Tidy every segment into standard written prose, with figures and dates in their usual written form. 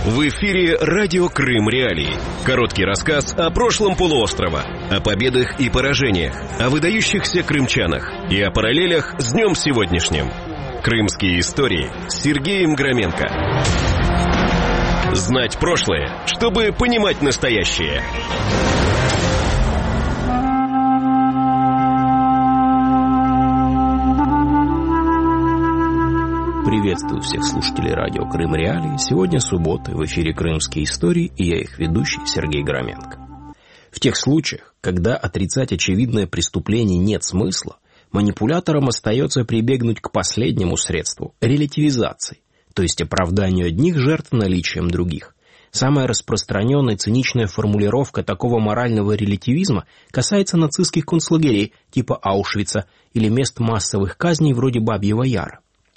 В эфире «Радио Крым Реалии». Короткий рассказ о прошлом полуострова, о победах и поражениях, о выдающихся крымчанах и о параллелях с днем сегодняшним. Крымские истории с Сергеем Громенко. Знать прошлое, чтобы понимать настоящее. Приветствую всех слушателей радио Крым Реалии. Сегодня суббота, в эфире «Крымские истории», и я их ведущий Сергей Громенко. В тех случаях, когда отрицать очевидное преступление нет смысла, манипуляторам остается прибегнуть к последнему средству – релятивизации, то есть оправданию одних жертв наличием других. Самая распространенная циничная формулировка такого морального релятивизма касается нацистских концлагерей типа Аушвица или мест массовых казней вроде Бабьего Яра.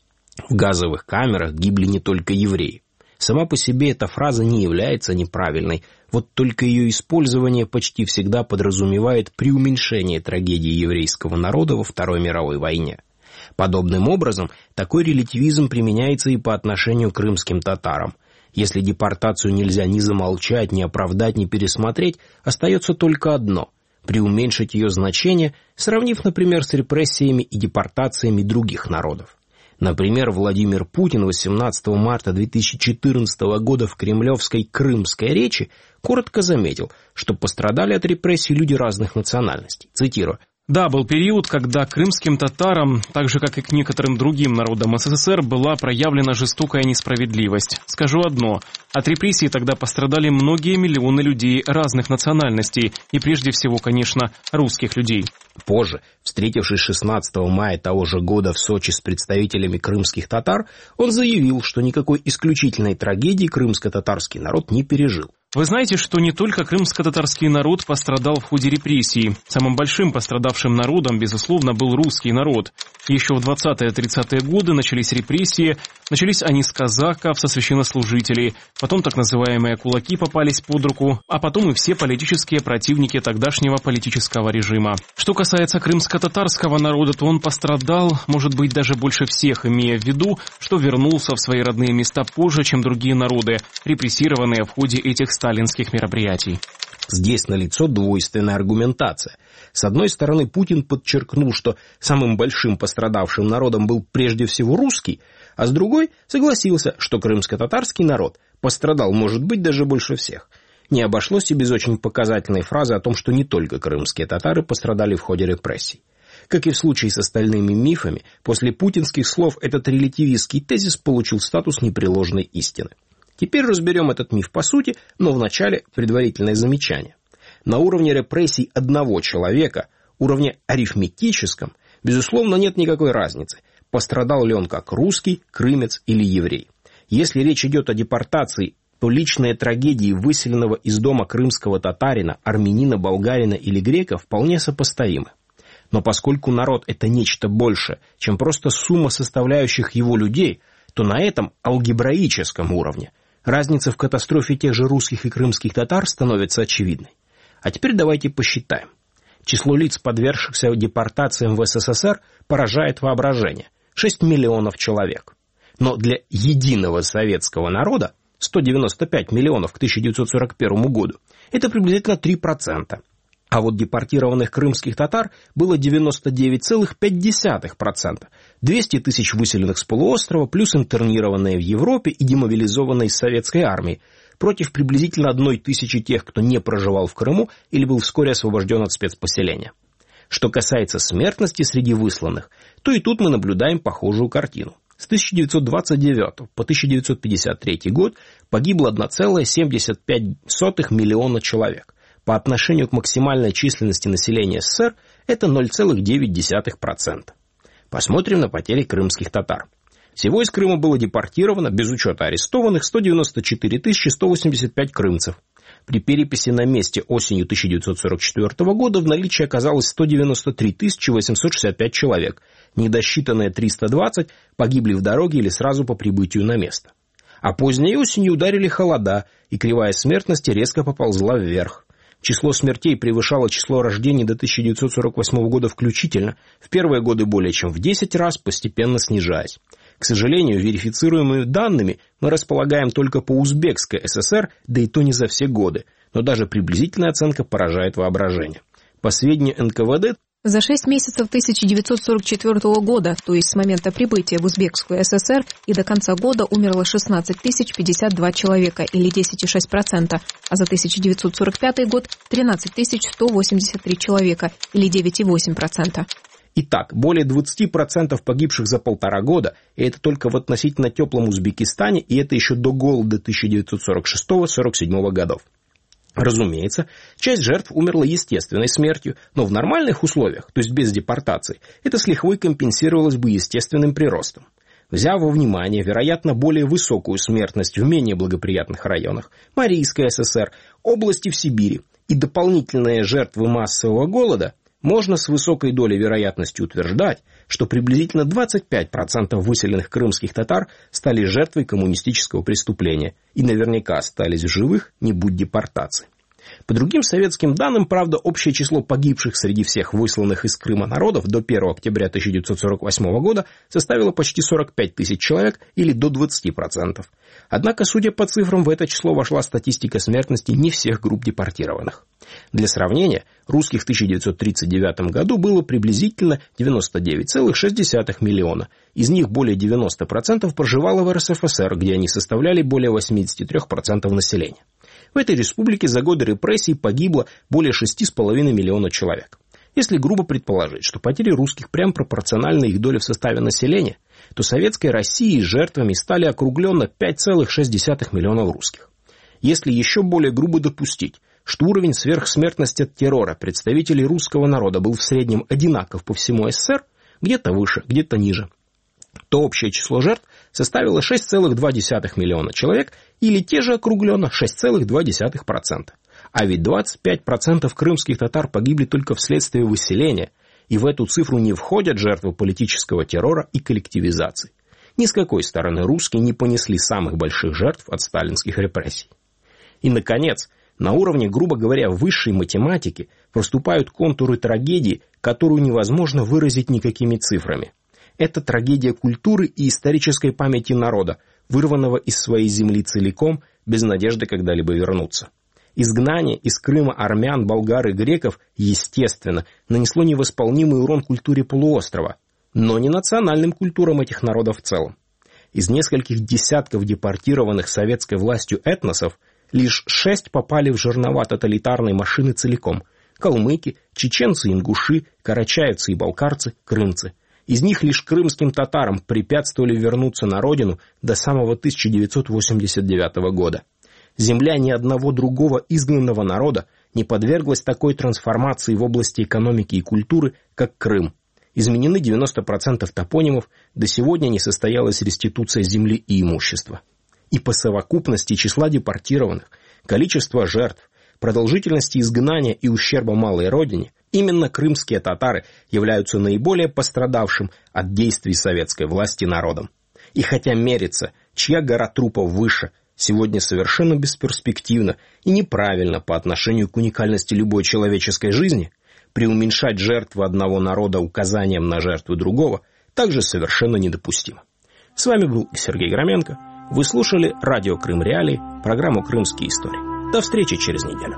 В газовых камерах гибли не только евреи. Сама по себе эта фраза не является неправильной, вот только ее использование почти всегда подразумевает преуменьшение трагедии еврейского народа во Второй мировой войне. Подобным образом, такой релятивизм применяется и по отношению к крымским татарам. Если депортацию нельзя ни замолчать, ни оправдать, ни пересмотреть, остается только одно – преуменьшить ее значение, сравнив, например, с репрессиями и депортациями других народов. Например, Владимир Путин 18 марта 2014 года в кремлевской крымской речи коротко заметил, что пострадали от репрессий люди разных национальностей. Цитирую. Да, был период, когда крымским татарам, так же как и к некоторым другим народам СССР, была проявлена жестокая несправедливость. Скажу одно. От репрессий тогда пострадали многие миллионы людей разных национальностей, и прежде всего, конечно, русских людей. Позже, встретившись 16 мая того же года в Сочи с представителями крымских татар, он заявил, что никакой исключительной трагедии крымско-татарский народ не пережил. Вы знаете, что не только крымско-татарский народ пострадал в ходе репрессий. Самым большим пострадавшим народом, безусловно, был русский народ. Еще в 20-30-е годы начались репрессии. Начались они с казаков, со священнослужителей. Потом так называемые кулаки попались под руку. А потом и все политические противники тогдашнего политического режима. Что касается крымско-татарского народа, то он пострадал, может быть, даже больше всех, имея в виду, что вернулся в свои родные места позже, чем другие народы, репрессированные в ходе этих сталинских мероприятий. Здесь налицо двойственная аргументация. С одной стороны, Путин подчеркнул, что самым большим пострадавшим народом был прежде всего русский, а с другой согласился, что крымско-татарский народ пострадал, может быть, даже больше всех. Не обошлось и без очень показательной фразы о том, что не только крымские татары пострадали в ходе репрессий. Как и в случае с остальными мифами, после путинских слов этот релятивистский тезис получил статус непреложной истины. Теперь разберем этот миф по сути, но вначале предварительное замечание. На уровне репрессий одного человека, уровне арифметическом, безусловно, нет никакой разницы, пострадал ли он как русский, крымец или еврей. Если речь идет о депортации, то личные трагедии выселенного из дома крымского татарина, армянина, болгарина или грека вполне сопоставимы. Но поскольку народ – это нечто большее, чем просто сумма составляющих его людей, то на этом алгебраическом уровне разница в катастрофе тех же русских и крымских татар становится очевидной. А теперь давайте посчитаем. Число лиц, подвергшихся депортациям в СССР, поражает воображение – 6 миллионов человек. Но для единого советского народа, 195 миллионов к 1941 году, это приблизительно 3%. А вот депортированных крымских татар было 99,5%. 200 тысяч выселенных с полуострова, плюс интернированные в Европе и демобилизованные из советской армии, против приблизительно 1 тысячи тех, кто не проживал в Крыму или был вскоре освобожден от спецпоселения. Что касается смертности среди высланных, то и тут мы наблюдаем похожую картину. С 1929 по 1953 год погибло 1,75 миллиона человек. По отношению к максимальной численности населения СССР это 0,9%. Посмотрим на потери крымских татар. Всего из Крыма было депортировано, без учета арестованных, 194 185 крымцев. При переписи на месте осенью 1944 года в наличии оказалось 193 865 человек. Недосчитанные 320 погибли в дороге или сразу по прибытию на место. А поздней осенью ударили холода, и кривая смертности резко поползла вверх. Число смертей превышало число рождений до 1948 года включительно, в первые годы более чем в 10 раз, постепенно снижаясь. К сожалению, верифицируемыми данными мы располагаем только по Узбекской ССР, да и то не за все годы, но даже приблизительная оценка поражает воображение. По сведению НКВД, за 6 месяцев 1944 года, то есть с момента прибытия в Узбекскую ССР, и до конца года умерло 16 052 человека, или 10,6%, а за 1945 год 13 183 человека, или 9,8%. Итак, более 20% погибших за 1,5 года, и это только в относительно теплом Узбекистане, и это еще до голода 1946-1947 годов. Разумеется, часть жертв умерла естественной смертью, но в нормальных условиях, то есть без депортации, это с лихвой компенсировалось бы естественным приростом. Взяв во внимание, вероятно, более высокую смертность в менее благоприятных районах, Марийской ССР, области в Сибири и дополнительные жертвы массового голода, можно с высокой долей вероятности утверждать, что приблизительно 25% выселенных крымских татар стали жертвой коммунистического преступления и наверняка остались в живых, не будь депортации. По другим советским данным, правда, общее число погибших среди всех высланных из Крыма народов до 1 октября 1948 года составило почти 45 тысяч человек или до 20%. Однако, судя по цифрам, в это число вошла статистика смертности не всех групп депортированных. Для сравнения, русских в 1939 году было приблизительно 99,6 миллиона. Из них более 90% проживало в РСФСР, где они составляли более 83% населения. В этой республике за годы репрессий погибло более 6,5 миллиона человек. Если грубо предположить, что потери русских прямо пропорциональны их доле в составе населения, то советской России жертвами стали округленно 5,6 миллионов русских. Если еще более грубо допустить, что уровень сверхсмертности от террора представителей русского народа был в среднем одинаков по всему СССР, где-то выше, где-то ниже, то общее число жертв составило 6,2 миллиона человек или те же округленно 6,2%. А ведь 25% крымских татар погибли только вследствие выселения, и в эту цифру не входят жертвы политического террора и коллективизации. Ни с какой стороны русские не понесли самых больших жертв от сталинских репрессий. И, наконец, на уровне, грубо говоря, высшей математики проступают контуры трагедии, которую невозможно выразить никакими цифрами. Это трагедия культуры и исторической памяти народа, вырванного из своей земли целиком, без надежды когда-либо вернуться. Изгнание из Крыма армян, болгар и греков, естественно, нанесло невосполнимый урон культуре полуострова, но не национальным культурам этих народов в целом. Из нескольких десятков депортированных советской властью этносов лишь 6 попали в жернова тоталитарной машины целиком – калмыки, чеченцы, ингуши, карачаевцы и балкарцы, крымцы. Из них лишь крымским татарам препятствовали вернуться на родину до самого 1989 года. Земля ни одного другого изгнанного народа не подверглась такой трансформации в области экономики и культуры, как Крым. Изменены 90% топонимов, до сегодня не состоялась реституция земли и имущества. И по совокупности числа депортированных, количества жертв, продолжительности изгнания и ущерба малой родине, именно крымские татары являются наиболее пострадавшим от действий советской власти народом. И хотя мериться, чья гора трупов выше, сегодня совершенно бесперспективно и неправильно по отношению к уникальности любой человеческой жизни, преуменьшать жертвы одного народа указанием на жертвы другого также совершенно недопустимо. С вами был Сергей Громенко. Вы слушали радио Крым Реалии, программу «Крымские истории». До встречи через неделю.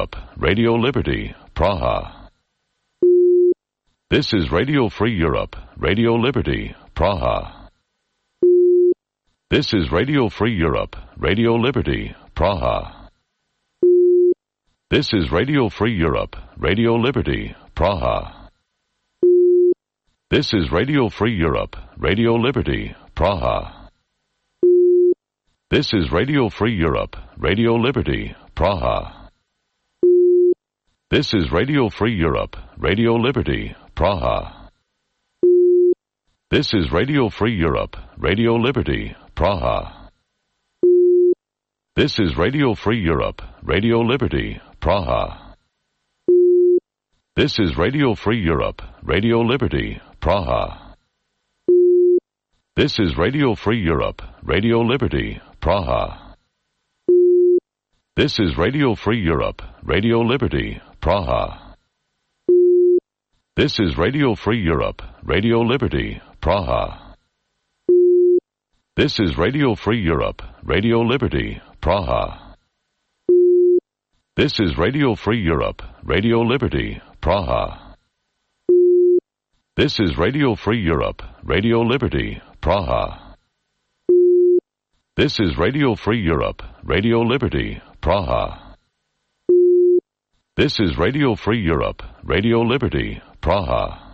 Europe, Radio Liberty, Praha. This is Radio Free Europe, Radio Liberty, Praha. This is Radio Free Europe, Radio Liberty, Praha. This is Radio Free Europe, Radio Liberty, Praha. This is Radio Free Europe, Radio Liberty, Praha. This is Radio Free Europe, Radio Liberty, Praha. This is Radio Free Europe, Radio Liberty, Praha. This is Radio Free Europe, Radio Liberty, Praha. This is Radio Free Europe, Radio Liberty, Praha. This is Radio Free Europe, Radio Liberty, Praha. This is Radio Free Europe, Radio Liberty, Praha. This is Radio Free Europe, Radio Liberty, Praha. This is Radio Free Europe, Radio Liberty, Praha. This is Radio Free Europe, Radio Liberty, Praha. This is Radio Free Europe, Radio Liberty, Praha. This is Radio Free Europe, Radio Liberty, Praha. This is Radio Free Europe, Radio Liberty, Praha. This is Radio Free Europe, Radio Liberty, Praha.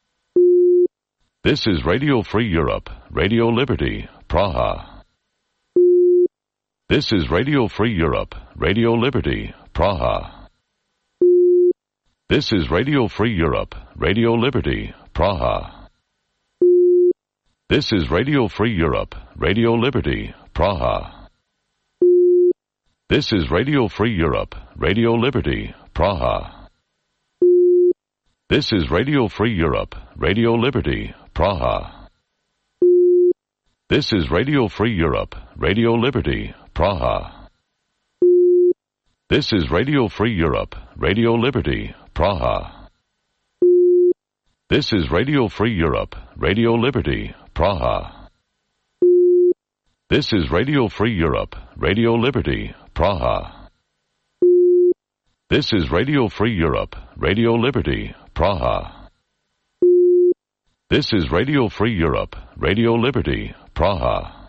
This is Radio Free Europe, Radio Liberty, Praha. This is Radio Free Europe, Radio Liberty, Praha. This is Radio Free Europe, Radio Liberty, Praha. This is Radio Free Europe, Radio Liberty, Praha. This is Radio Free Europe, Radio Liberty, Praha. This is Radio Free Europe, Radio Liberty, Praha. This is Radio Free Europe, Radio Liberty, Praha. This is Radio Free Europe, Radio Liberty, Praha. This is Radio Free Europe, Radio Liberty, Praha. This is Radio Free Europe, Radio Liberty, Praha. This is Radio Free Europe, Radio Liberty, Praha. This is Radio Free Europe, Radio Liberty, Praha.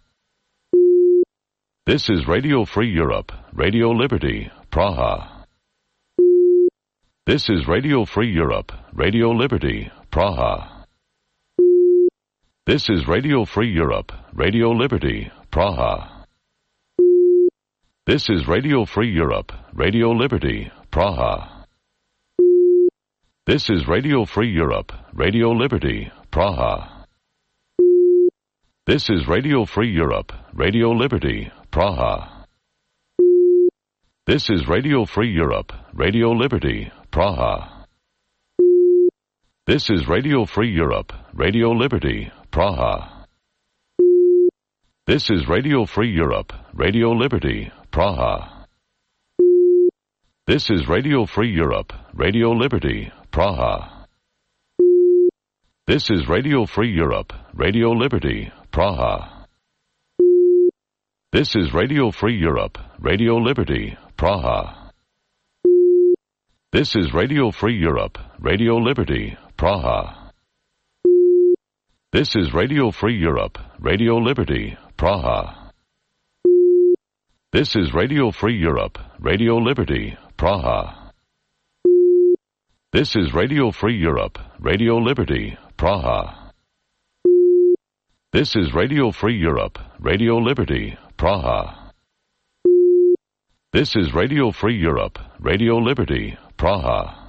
This is Radio Free Europe, Radio Liberty, Praha. This is Radio Free Europe, Radio Liberty, Praha. This is Radio Free Europe, Radio Liberty, Praha. This is Radio Free Europe, Radio Liberty, Praha. This is Radio Free Europe, Radio Liberty, Praha. This is Radio Free Europe, Radio Liberty, Praha. This is Radio Free Europe, Radio Liberty, Praha. This is Radio Free Europe, Radio Liberty, Praha. This is Radio Free Europe, Radio Liberty, Praha. This is Radio Free Europe, Radio Liberty, Praha. This is Radio Free Europe, Radio Liberty, Praha. This is Radio Free Europe, Radio Liberty, Praha. This is Radio Free Europe, Radio Liberty, Praha. This is Radio Free Europe, Radio Liberty, Praha. This is Radio Free Europe, Radio Liberty, Praha. This is Radio Free Europe, Radio Liberty, Praha. This is Radio Free Europe, Radio Liberty, Praha. This is Radio Free Europe, Radio Liberty, Praha.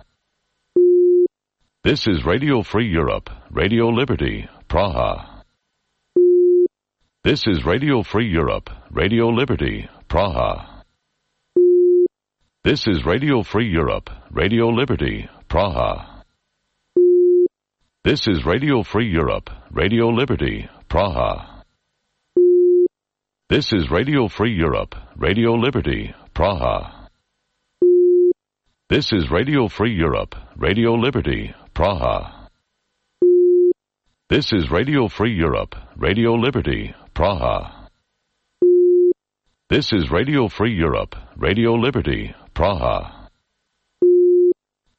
This is Radio Free Europe, Radio Liberty, Praha. This is Radio Free Europe, Radio Liberty, Praha. This is Radio Free Europe, Radio Liberty, Praha. This is Radio Free Europe, Radio Liberty, Praha. This is Radio Free Europe, Radio Liberty, Praha. This is Radio Free Europe, Radio Liberty, Praha. This is Radio Free Europe, Radio Liberty, Praha. This is Radio Free Europe, Radio Liberty, Praha.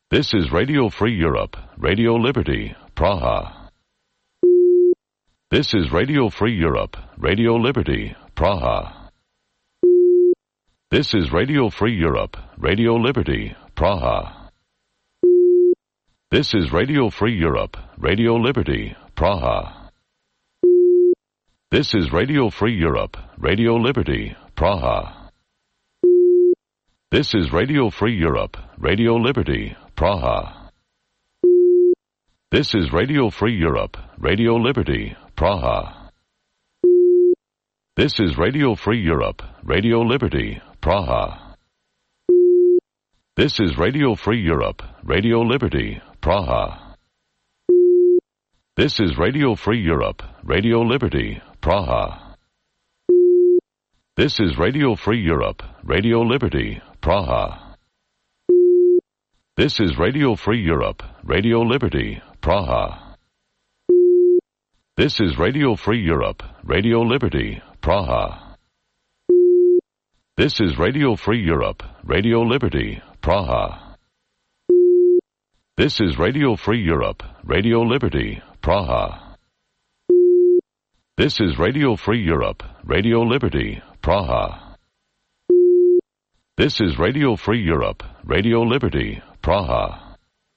This is Radio Free Europe, Radio Liberty, Praha. This is Radio Free Europe, Radio Liberty, Praha. This is Radio Free Europe, Radio Liberty, Praha. This is Radio Free Europe, Radio Liberty, Praha. This is Radio Free Europe, Radio Liberty, Praha. This is Radio Free Europe, Radio Liberty, Praha. This is Radio Free Europe, Radio Liberty, Praha. This is Radio Free Europe, Radio Liberty, Praha. This is Radio Free Europe, Radio Liberty, Praha. This is Radio Free Europe, Radio Liberty, Praha. This is Radio Free Europe, Radio Liberty, Praha. This is Radio Free Europe, Radio Liberty, Praha. This is Radio Free Europe, Radio Liberty, Praha. This is Radio Free Europe, Radio Liberty, Praha. This is Radio Free Europe, Radio Liberty, Praha. This is Radio Free Europe, Radio Liberty, Praha. This is Radio Free Europe, Radio Liberty, Praha.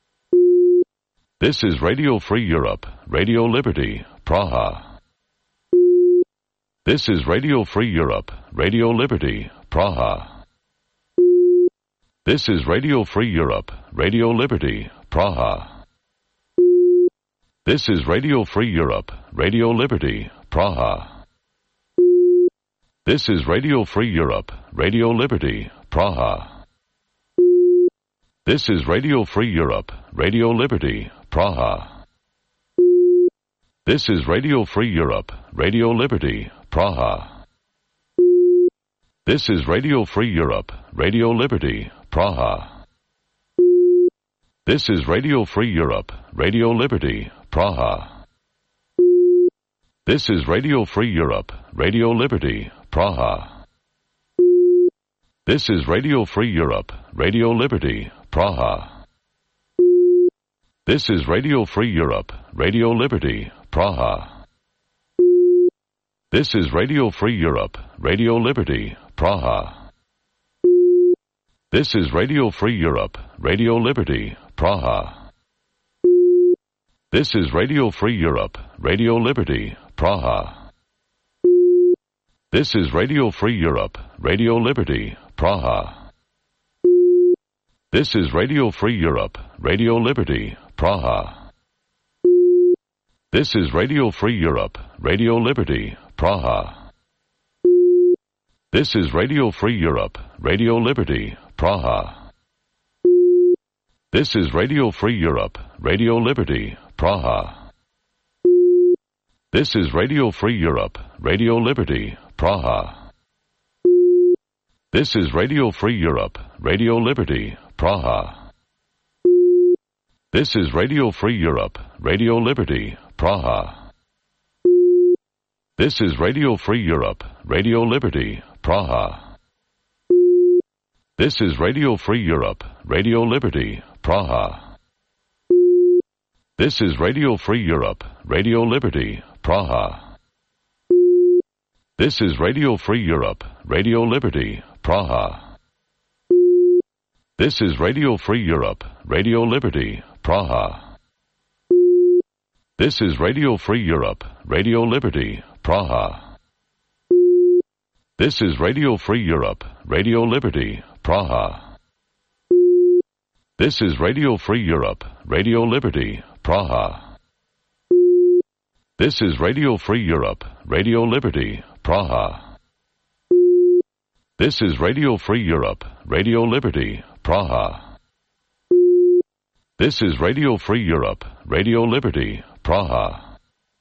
This is Radio Free Europe, Radio Liberty, Praha. This is Radio Free Europe, Radio Liberty, Praha. This is Radio Free Europe, Radio Liberty, Praha. This is Radio Free Europe, Radio Liberty, Praha. This is Radio Free Europe, Radio Liberty, Praha. This is Radio Free Europe, Radio Liberty, Praha. This is Radio Free Europe, Radio Liberty, Praha. This is Radio Free Europe, Radio Liberty, Praha. This is Radio Free Europe, Radio Liberty, Praha. This is Radio Free Europe, Radio Liberty, Praha. This is Radio Free Europe, Radio Liberty, Praha. This is Radio Free Europe, Radio Liberty, Praha. This is Radio Free Europe, Radio Liberty, Praha. This is Radio Free Europe, Radio Liberty, Praha. This is Radio Free Europe, Radio Liberty, Praha. This is Radio Free Europe, Radio Liberty, Praha. This is Radio Free Europe, Radio Liberty, Praha. This is Radio Free Europe, Radio Liberty, Praha. This is Radio Free Europe, Radio Liberty, Praha. This is Radio Free Europe, Radio Liberty, Praha. This is Radio Free Europe, Radio Liberty, Praha. This is Radio Free Europe, Radio Liberty, Praha. This is Radio Free Europe, Radio Liberty, Praha. This is Radio Free Europe, Radio Liberty, Praha. This is Radio Free Europe, Radio Liberty, Praha. This is Radio Free Europe, Radio Liberty, Praha. This is Radio Free Europe, Radio Liberty, Praha. This is Radio Free Europe, Radio Liberty, Praha. This is Radio Free Europe, Radio Liberty, Praha. This is Radio Free Europe, Radio Liberty, Praha. This is Radio Free Europe, Radio Liberty, Praha. This is Radio Free Europe, Radio Liberty, Praha. This is Radio Free Europe, Radio Liberty, Praha. This is Radio Free Europe, Radio Liberty, Praha.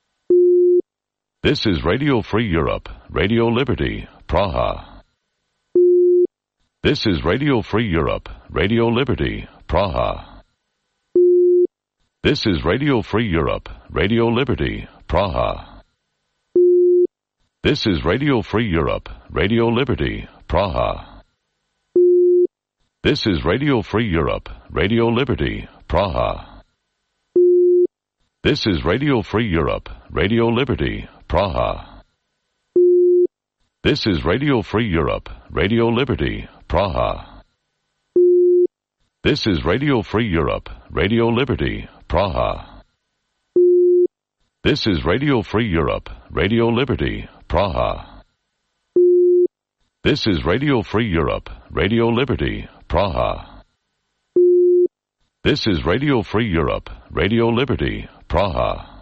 This is Radio Free Europe, Radio Liberty, Praha. This is Radio Free Europe, Radio Liberty, Praha. This is Radio Free Europe, Radio Liberty, Praha. This is Radio Free Europe, Radio Liberty, Praha. This is Radio Free Europe, Radio Liberty, Praha. This is Radio Free Europe, Radio Liberty, Praha. This is Radio Free Europe, Radio Liberty, Praha. This is Radio Free Europe, Radio Liberty, Praha. This is Radio Free Europe, Radio Liberty, Praha. This is Radio Free Europe, Radio Liberty, Praha. This is Radio Free Europe, Radio Liberty, Praha.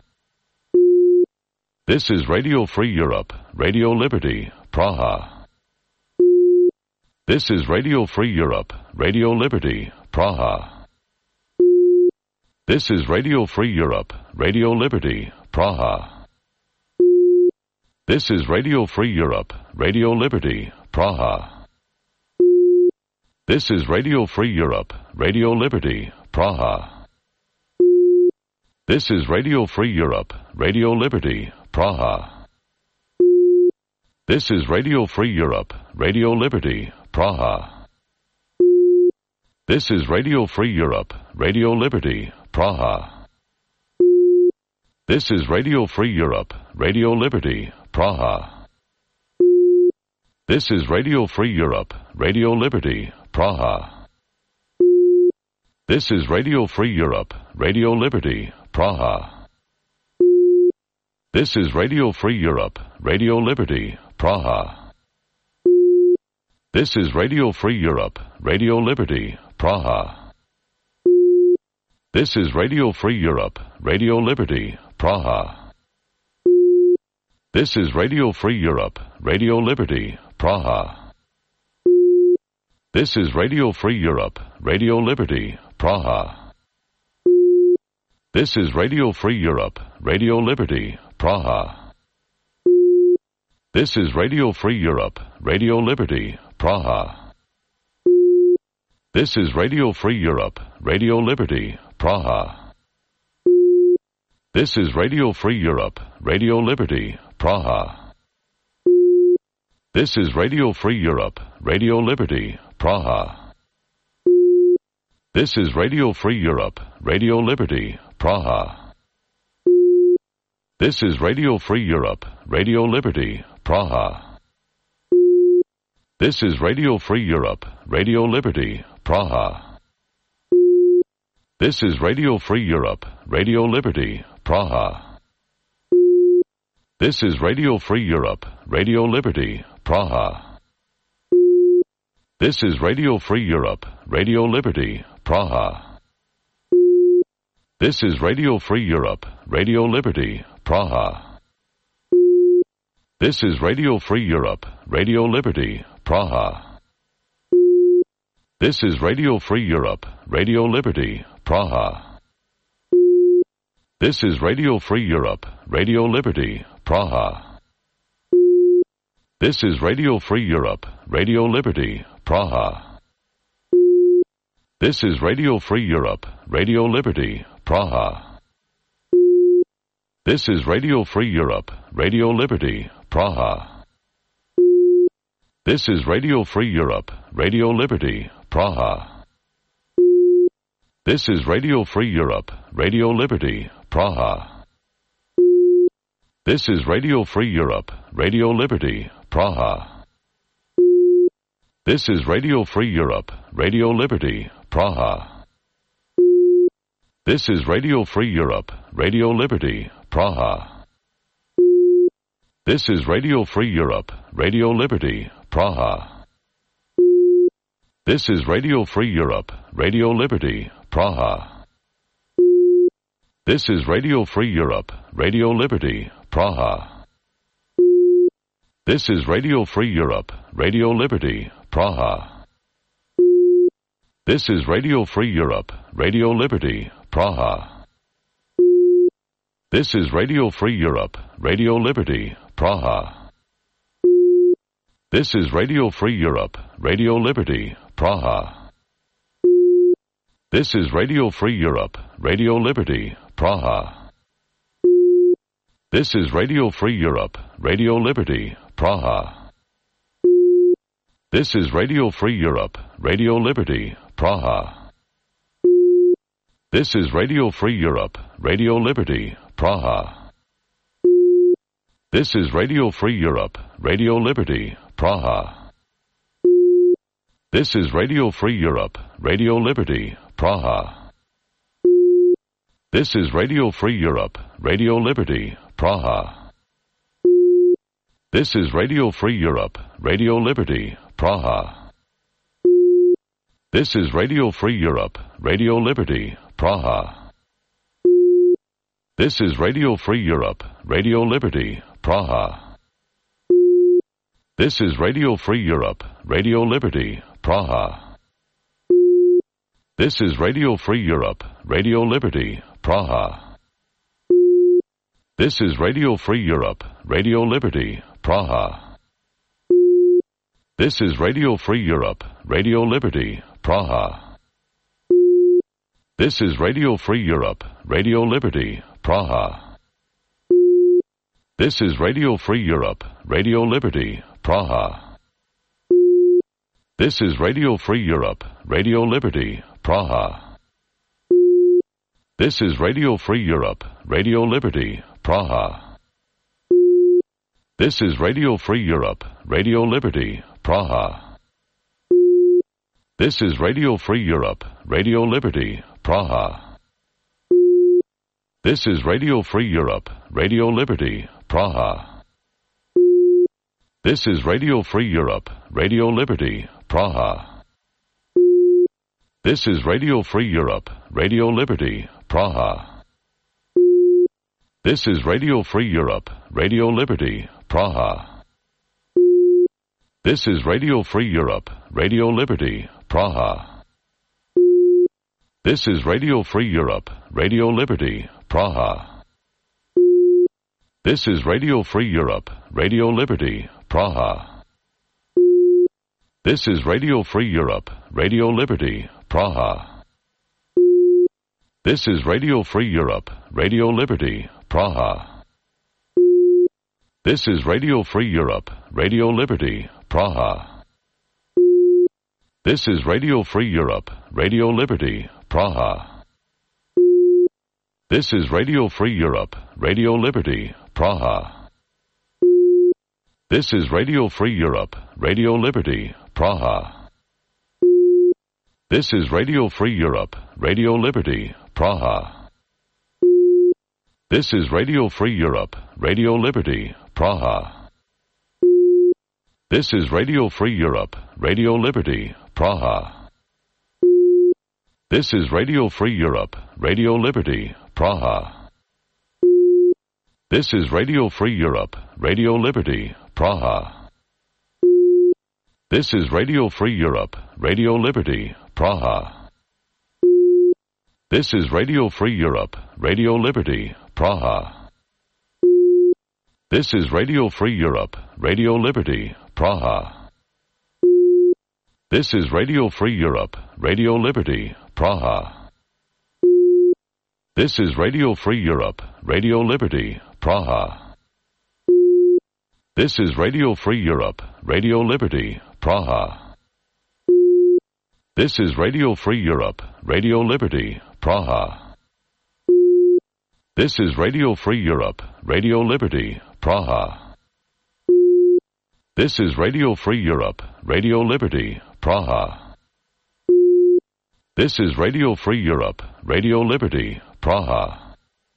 This is Radio Free Europe, Radio Liberty, Praha. This is Radio Free Europe, Radio Liberty, Praha. This is Radio Free Europe, Radio Liberty, Praha. This is Radio Free Europe, Radio Liberty, Praha. This is Radio Free Europe, Radio Liberty, Praha. This is Radio Free Europe, Radio Liberty, Praha. This is Radio Free Europe, Radio Liberty, Praha. This is Radio Free Europe, Radio Liberty, Praha. This is Radio Free Europe, Radio Liberty, Praha. This is Radio Free Europe, Radio Liberty, Praha. This is Radio Free Europe, Radio Liberty, Praha. This is Radio Free Europe, Radio Liberty, Praha. This is Radio Free Europe, Radio Liberty, Praha. This is Radio Free Europe, Radio Liberty, Praha. This is Radio Free Europe, Radio Liberty, Praha. This is Radio Free Europe, Radio Liberty, Praha. This is Radio Free Europe, Radio Liberty, Praha. This is Radio Free Europe, Radio Liberty, Praha. This is Radio Free Europe, Radio Liberty, Praha. This is Radio Free Europe, Radio Liberty, Praha. This is Radio Free Europe, Radio Liberty, Praha. This is Radio Free Europe, Radio Liberty, Praha. This is Radio Free Europe, Radio Liberty, Praha. This is Radio Free Europe, Radio Liberty, Praha. This is Radio Free Europe, Radio Liberty, Praha. This is Radio Free Europe, Radio Liberty, Praha. This is Radio Free Europe, Radio Liberty, Praha. This is Radio Free Europe, Radio Liberty, Praha. This is Radio Free Europe, Radio Liberty, Praha. This is Radio Free Europe, Radio Liberty, Praha. This is Radio Free Europe, Radio Liberty, Praha. This is Radio Free Europe, Radio Liberty, Praha. This is Radio Free Europe, Radio Liberty, Praha. This is Radio Free Europe, Radio Liberty, Praha. This is Radio Free Europe, Radio Liberty, Praha. This is Radio Free Europe, Radio Liberty, Praha. This is Radio Free Europe, Radio Liberty, Praha. This is Radio Free Europe, Radio Liberty, Praha. This is Radio Free Europe, Radio Liberty, Praha. This is Radio Free Europe, Radio Liberty, Praha. This is Radio Free Europe, Radio Liberty, Praha. This is Radio Free Europe, Radio Liberty, Praha. This is Radio Free Europe, Radio Liberty, Praha. This is Radio Free Europe, Radio Liberty, Praha. This is Radio Free Europe, Radio Liberty, Praha. This is Radio Free Europe, Radio Liberty, Praha. This is Radio Free Europe, Radio Liberty, Praha. This is Radio Free Europe, Radio Liberty, Praha. This is Radio Free Europe, Radio Liberty, Praha. This is Radio Free Europe, Radio Liberty, Praha. This is Radio Free Europe, Radio Liberty, Praha. This is Radio Free Europe, Radio Liberty, Praha. This is Radio Free Europe, Radio Liberty, Praha. This is Radio Free Europe, Radio Liberty, Praha. This is Radio Free Europe, Radio Liberty, Praha. This is Radio Free Europe, Radio Liberty, Praha. This is Radio Free Europe, Radio Liberty, Praha. This is Radio Free Europe, Radio Liberty, Praha. This is Radio Free Europe, Radio Liberty, Praha. This is Radio Free Europe, Radio Liberty, Praha. This is Radio Free Europe, Radio Liberty, Praha. This is Radio Free Europe, Radio Liberty, Praha. This is Radio Free Europe, Radio Liberty, Praha. This is Radio Free Europe, Radio Liberty, Praha. This is Radio Free Europe, Radio Liberty, Praha. This is Radio Free Europe, Radio Liberty, Praha. This is Radio Free Europe, Radio Liberty, Praha. This is Radio Free Europe, Radio Liberty, Praha. This is Radio Free Europe, Radio Liberty, Praha. This is Radio Free Europe, Radio Liberty, Praha. This is Radio Free Europe, Radio Liberty, Praha. This is Radio Free Europe, Radio Liberty, Praha. This is Radio Free Europe, Radio Liberty, Praha. This is Radio Free Europe, Radio Liberty, Praha. This is Radio Free Europe, Radio Liberty, Praha. This is Radio Free Europe, Radio Liberty, Praha. This is Radio Free Europe, Radio Liberty, Praha. This is Radio Free Europe, Radio Liberty, Praha. This is Radio Free Europe, Radio Liberty, Praha. This is Radio Free Europe, Radio Liberty, Praha. This is Radio Free Europe, Radio Liberty, Praha. This is Radio Free Europe, Radio Liberty, Praha. This is Radio Free Europe, Radio Liberty, Praha. This is Radio Free Europe, Radio Liberty, Praha. This is Radio Free Europe, Radio Liberty, Praha. This is Radio Free Europe, Radio Liberty, Praha. This is Radio Free Europe, Radio Liberty, Praha. This is Radio Free Europe, Radio Liberty, Praha. This is Radio Free Europe, Radio Liberty, Praha. This is Radio Free Europe, Radio Liberty, Praha. This is Radio Free Europe, Radio Liberty, Praha. This is Radio Free Europe, Radio Liberty, Praha. This is Radio Free Europe, Radio Liberty, Praha. This is Radio Free Europe, Radio Liberty, Praha.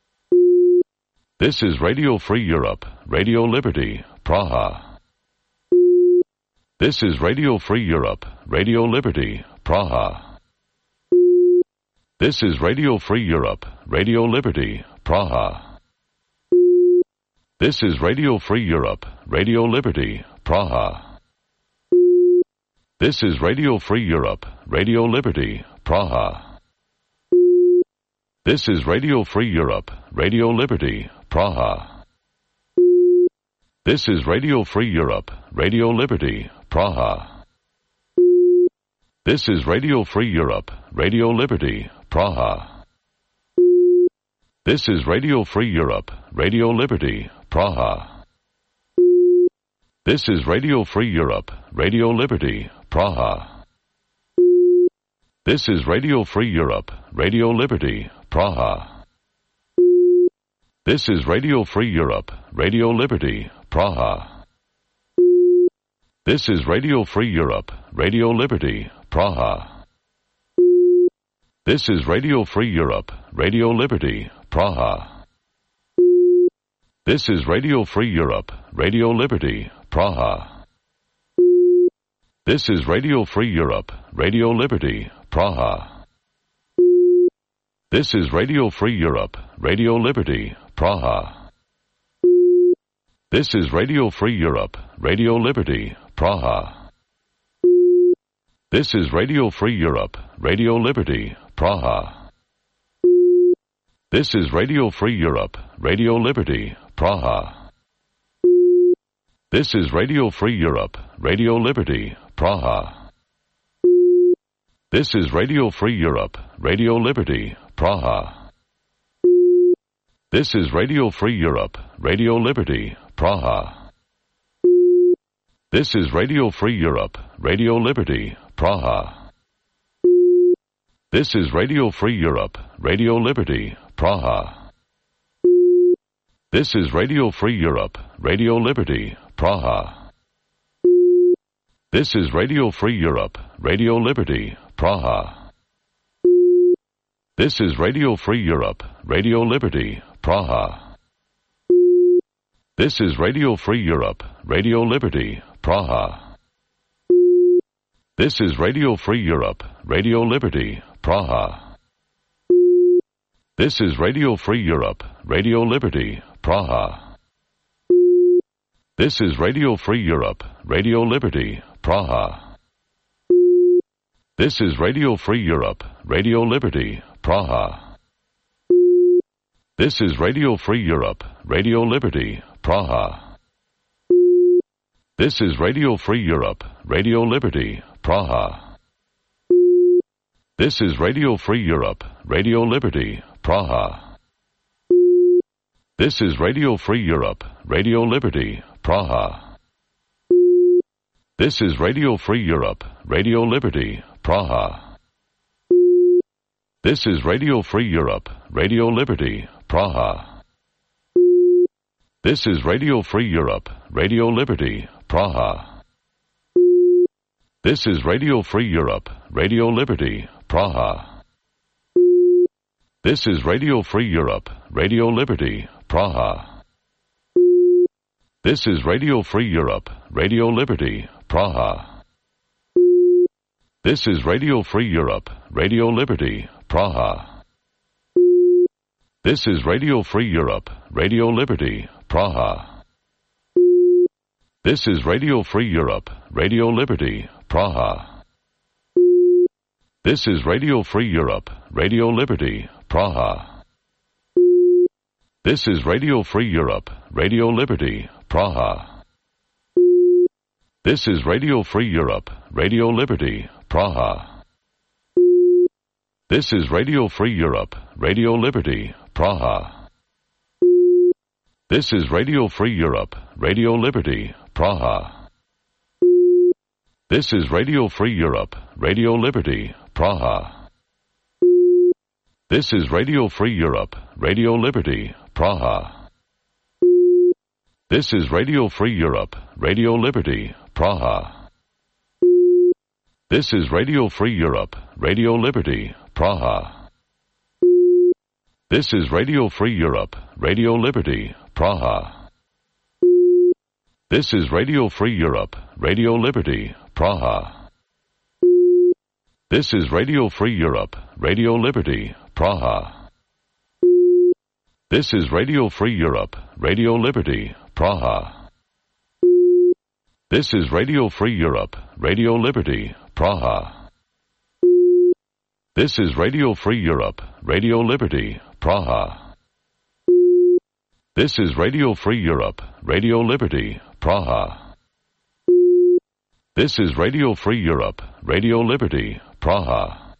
This is Radio Free Europe, Radio Liberty, Praha. This is Radio Free Europe, Radio Liberty, Praha. This is Radio Free Europe, Radio Liberty, Praha. This is Radio Free Europe, Radio Liberty, Praha. This is Radio Free Europe, Radio Liberty, Praha. This is Radio Free Europe, Radio Liberty, Praha. This is Radio Free Europe, Radio Liberty, Praha. This is Radio Free Europe, Radio Liberty, Praha. This is Radio Free Europe, Radio Liberty, Praha. This is Radio Free Europe, Radio Liberty, Praha. This is Radio Free Europe, Radio Liberty, Praha. This is Radio Free Europe, Radio Liberty, Praha. This is Radio Free Europe, Radio Liberty, Praha. This is Radio Free Europe, Radio Liberty, Praha. This is Radio Free Europe, Radio Liberty, Praha. This is Radio Free Europe, Radio Liberty, Praha. This is Radio Free Europe, Radio Liberty, Praha. This is Radio Free Europe, Radio Liberty, Praha. This is Radio Free Europe, Radio Liberty, Praha. This is Radio Free Europe, Radio Liberty, Praha. This is Radio Free Europe, Radio Liberty, Praha. This is Radio Free Europe, Radio Liberty, Praha. This is Radio Free Europe, Radio Liberty, Praha. This is Radio Free Europe, Radio Liberty, Praha. This is Radio Free Europe, Radio Liberty, Praha. This is Radio Free Europe, Radio Liberty, Praha. This is Radio Free Europe, Radio Liberty, Praha. This is Radio Free Europe, Radio Liberty, Praha. This is Radio Free Europe, Radio Liberty, Praha. This is Radio Free Europe, Radio Liberty, Praha. This is Radio Free Europe, Radio Liberty, Praha. This is Radio Free Europe, Radio Liberty, Praha. This is Radio Free Europe, Radio Liberty, Praha. This is Radio Free Europe, Radio Liberty, Praha. This is Radio Free Europe, Radio Liberty, Praha. This is Radio Free Europe, Radio Liberty, Praha. This is Radio Free Europe, Radio Liberty, Praha. This is Radio Free Europe, Radio Liberty, Praha. This is Radio Free Europe, Radio Liberty, Praha. This is Radio Free Europe, Radio Liberty, Praha. This is Radio Free Europe, Radio Liberty, Praha. This is Radio Free Europe, Radio Liberty, Praha. This is Radio Free Europe, Radio Liberty, Praha. This is Radio Free Europe, Radio Liberty, Praha. This is Radio Free Europe, Radio Liberty, Praha. This is Radio Free Europe, Radio Liberty, Praha. This is Radio Free Europe, Radio Liberty, Praha. This is Radio Free Europe, Radio Liberty, Praha. This is Radio Free Europe, Radio Liberty, Praha. This is Radio Free Europe, Radio Liberty, Praha. This is Radio Free Europe, Radio Liberty, Praha. This is Radio Free Europe, Radio Liberty, Praha. This is Radio Free Europe, Radio Liberty, Praha. This is Radio Free Europe, Radio Liberty, Praha. This is Radio Free Europe, Radio Liberty, Praha. This is Radio Free Europe, Radio Liberty, Praha. This is Radio Free Europe, Radio Liberty, Praha. This is Radio Free Europe, Radio Liberty, Praha. This is Radio Free Europe, Radio Liberty, Praha. This is Radio Free Europe, Radio Liberty, Praha. This is Radio Free Europe, Radio Liberty, Praha. This is Radio Free Europe, Radio Liberty, Praha. This is Radio Free Europe, Radio Liberty, Praha.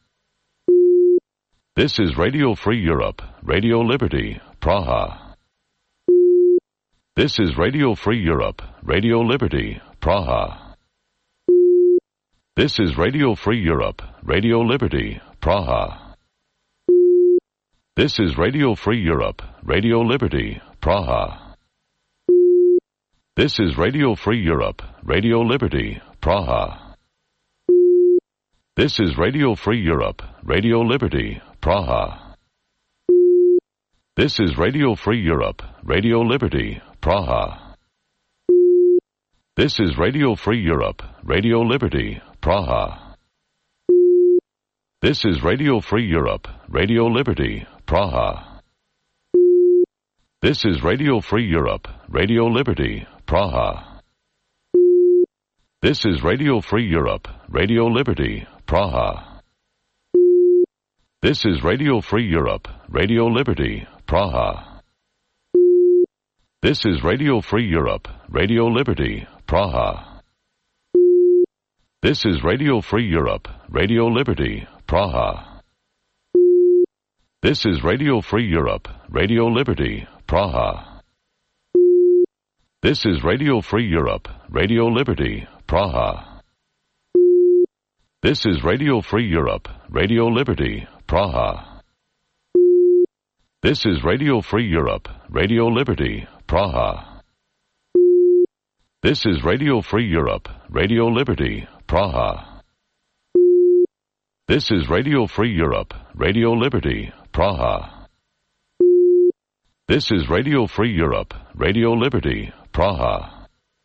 This is Radio Free Europe, Radio Liberty, Praha. This is Radio Free Europe, Radio Liberty, Praha. This is Radio Free Europe, Radio Liberty, Praha. This is Radio Free Europe, Radio Liberty, Praha. This is Radio Free Europe, Radio Liberty, Praha. This is Radio Free Europe, Radio Liberty, Praha. This is Radio Free Europe, Radio Liberty, Praha. This is Radio Free Europe, Radio Liberty, Praha. This is Radio Free Europe, Radio Liberty, Praha. This is Radio Free Europe, Radio Liberty, Praha. This is Radio Free Europe, Radio Liberty, Praha. This is Radio Free Europe, Radio Liberty, Praha. This is Radio Free Europe, Radio Liberty, Praha. This is Radio Free Europe, Radio Liberty, Praha. This is Radio Free Europe, Radio Liberty, Praha. This is Radio Free Europe, Radio Liberty, Praha. This is Radio Free Europe, Radio Liberty, Praha. This is Radio Free Europe, Radio Liberty, Praha. This is Radio Free Europe, Radio Liberty, Praha. This is Radio Free Europe, Radio Liberty, Praha. This is Radio Free Europe, Radio Liberty, Praha.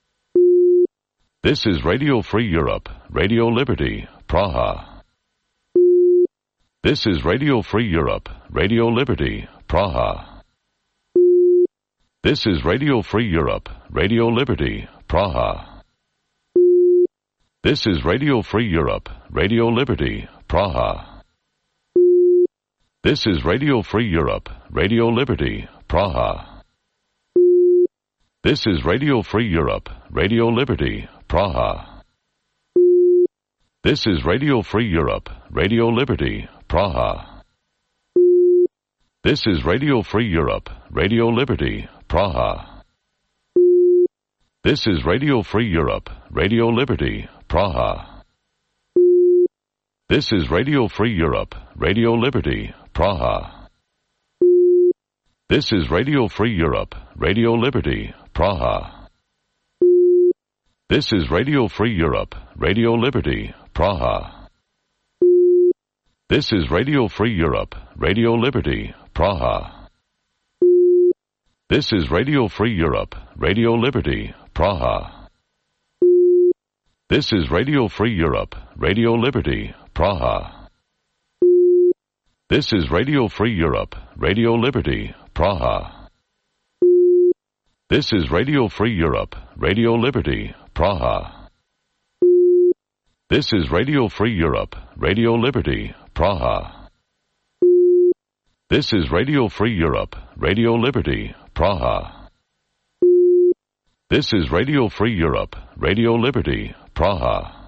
This is Radio Free Europe, Radio Liberty, Praha. This is Radio Free Europe, Radio Liberty, Praha. This is Radio Free Europe, Radio Liberty, Praha. This is Radio Free Europe, Radio Liberty, Praha. This is Radio Free Europe, Radio Liberty, Praha. This is Radio Free Europe, Radio Liberty, Praha. This is Radio Free Europe, Radio Liberty, Praha. This is Radio Free Europe, Radio Liberty, Praha. This is Radio Free Europe, Radio Liberty, Praha. This is Radio Free Europe, Radio Liberty, Praha. This is Radio Free Europe, Radio Liberty, Praha. This is Radio Free Europe, Radio Liberty, Praha. This is Radio Free Europe, Radio Liberty, Praha. This is Radio Free Europe, Radio Liberty, Praha. This is Radio Free Europe, Radio Liberty, Praha. This is Radio Free Europe, Radio Liberty, Praha. This is Radio Free Europe, Radio Liberty, Praha. This is Radio Free Europe, Radio Liberty, Praha. This is Radio Free Europe, Radio Liberty, Praha. This is Radio Free Europe, Radio Liberty, Praha.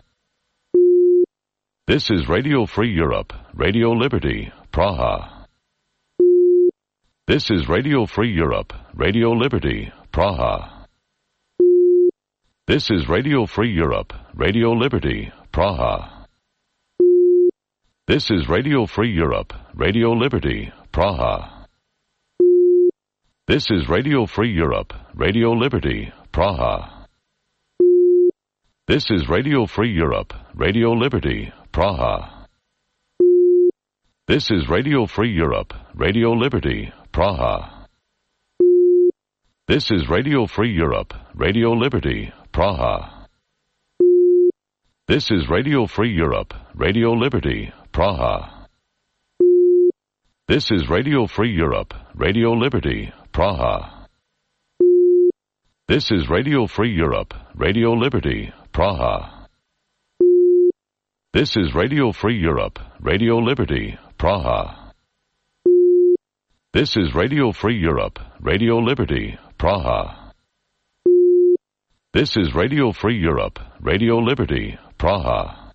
This is Radio Free Europe, Radio Liberty, Praha. This is Radio Free Europe, Radio Liberty, Praha. This is Radio Free Europe, Radio Liberty, Praha. This is Radio Free Europe, Radio Liberty, Praha. This is Radio Free Europe, Radio Liberty, Praha. This is Radio Free Europe, Radio Liberty, Praha. This is Radio Free Europe, Radio Liberty, Praha. This is Radio Free Europe, Radio Liberty, Praha. This is Radio Free Europe, Radio Liberty, Praha. This is Radio Free Europe, Radio Liberty, Praha. This is Radio Free Europe, Radio Liberty, Praha. This is Radio Free Europe, Radio Liberty, Praha. This is Radio Free Europe, Radio Liberty, Praha. This is Radio Free Europe, Radio Liberty, Praha.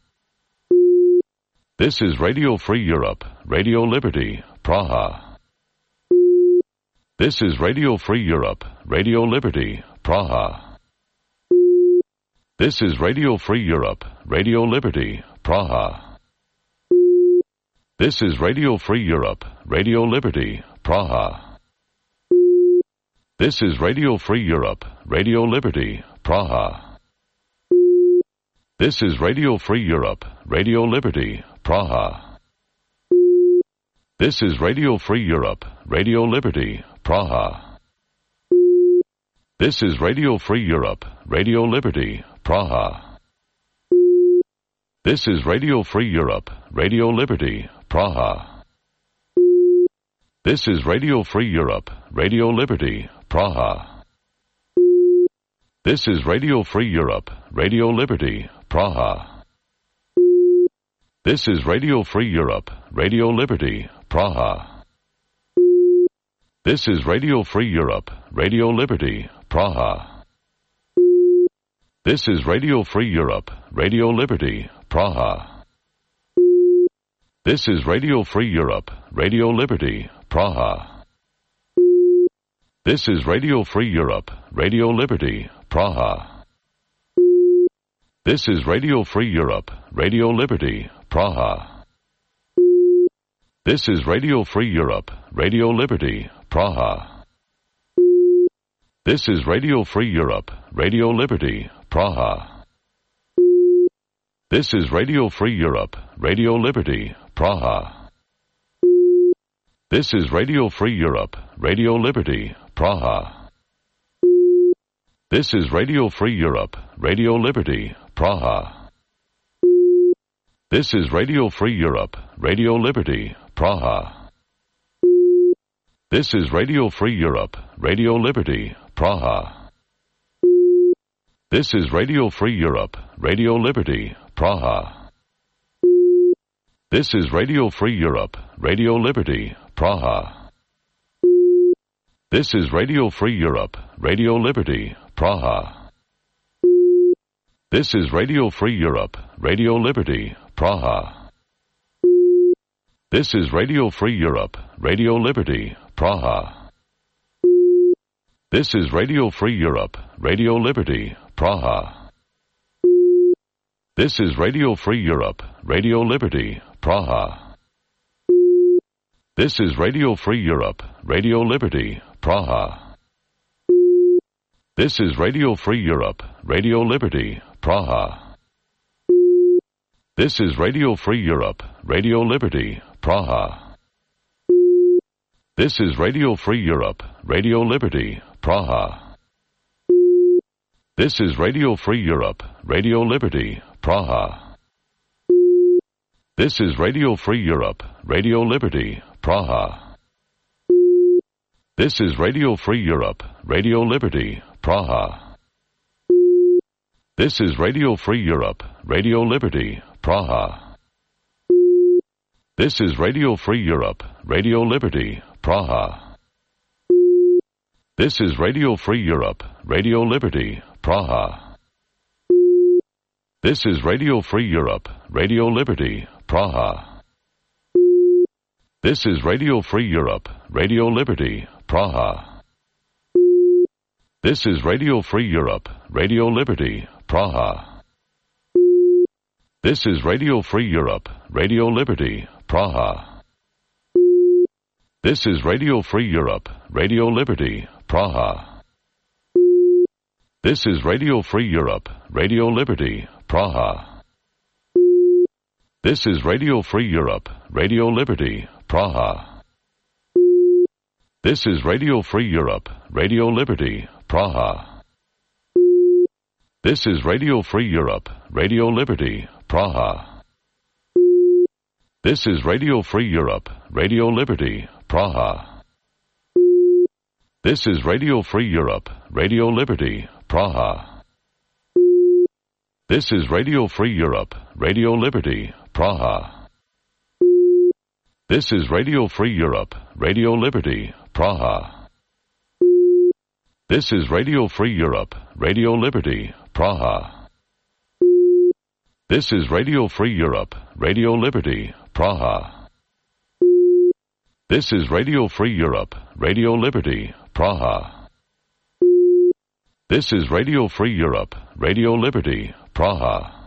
This is Radio Free Europe, Radio Liberty, Praha. This is Radio Free Europe, Radio Liberty, Praha. This is Radio Free Europe, Radio Liberty, Praha. This is Radio Free Europe, Radio Liberty, Praha. This is Radio Free Europe, Radio Liberty, Praha. This is Radio Free Europe, Radio Liberty, Praha. This is Radio Free Europe, Radio Liberty, Praha. This is Radio Free Europe, Radio Liberty, Praha. This is Radio Free Europe, Radio Liberty, Praha. This is Radio Free Europe, Radio Liberty, Praha. This is Radio Free Europe, Radio Liberty, Praha. This is Radio Free Europe, Radio Liberty, Praha. This is Radio Free Europe, Radio Liberty, Praha. This is Radio Free Europe, Radio Liberty, Praha. This is Radio Free Europe, Radio Liberty, Praha. This is Radio Free Europe, Radio Liberty, Praha. This is Radio Free Europe, Radio Liberty, Praha. This is Radio Free Europe, Radio Liberty, Praha. This is Radio Free Europe, Radio Liberty, Praha. This is Radio Free Europe, Radio Liberty, Praha. This is Radio Free Europe, Radio Liberty, Praha. This is Radio Free Europe, Radio Liberty, Praha. This is Radio Free Europe, Radio Liberty, Praha. This is Radio Free Europe, Radio Liberty, Praha. This is Radio Free Europe, Radio Liberty, Praha. This is Radio Free Europe, Radio Liberty, Praha. This is Radio Free Europe, Radio Liberty, Praha. This is Radio Free Europe, Radio Liberty, Praha. This is Radio Free Europe, Radio Liberty, Praha. This is Radio Free Europe, Radio Liberty, Praha. This is Radio Free Europe, Radio Liberty, Praha. This is Radio Free Europe, Radio Liberty, Praha. This is Radio Free Europe, Radio Liberty, Praha. This is Radio Free Europe, Radio Liberty, Praha. This is Radio Free Europe, Radio Liberty, Praha. This is Radio Free Europe, Radio Liberty, Praha. This is Radio Free Europe, Radio Liberty, Praha. This is Radio Free Europe, Radio Liberty, Praha. This is Radio Free Europe, Radio Liberty, Praha. This is Radio Free Europe, Radio Liberty, Praha. This is Radio Free Europe, Radio Liberty, Praha. This is Radio Free Europe, Radio Liberty, Praha. This is Radio Free Europe, Radio Liberty, Praha. This is Radio Free Europe, Radio Liberty, Praha. This is Radio Free Europe, Radio Liberty, Praha. This is Radio Free Europe, Radio Liberty, Praha. This is Radio Free Europe, Radio Liberty, Praha. This is Radio Free Europe, Radio Liberty, Praha. This is Radio Free Europe, Radio Liberty, Praha. This is Radio Free Europe, Radio Liberty, Praha. This is Radio Free Europe, Radio Liberty, Praha. This is Radio Free Europe, Radio Liberty, Praha. This is Radio Free Europe, Radio Liberty, Praha. This is Radio Free Europe, Radio Liberty, Praha. This is Radio Free Europe, Radio Liberty, Praha. This is Radio Free Europe, Radio Liberty, Praha. This is Radio Free Europe, Radio Liberty, Praha. This is Radio Free Europe, Radio Liberty, Praha.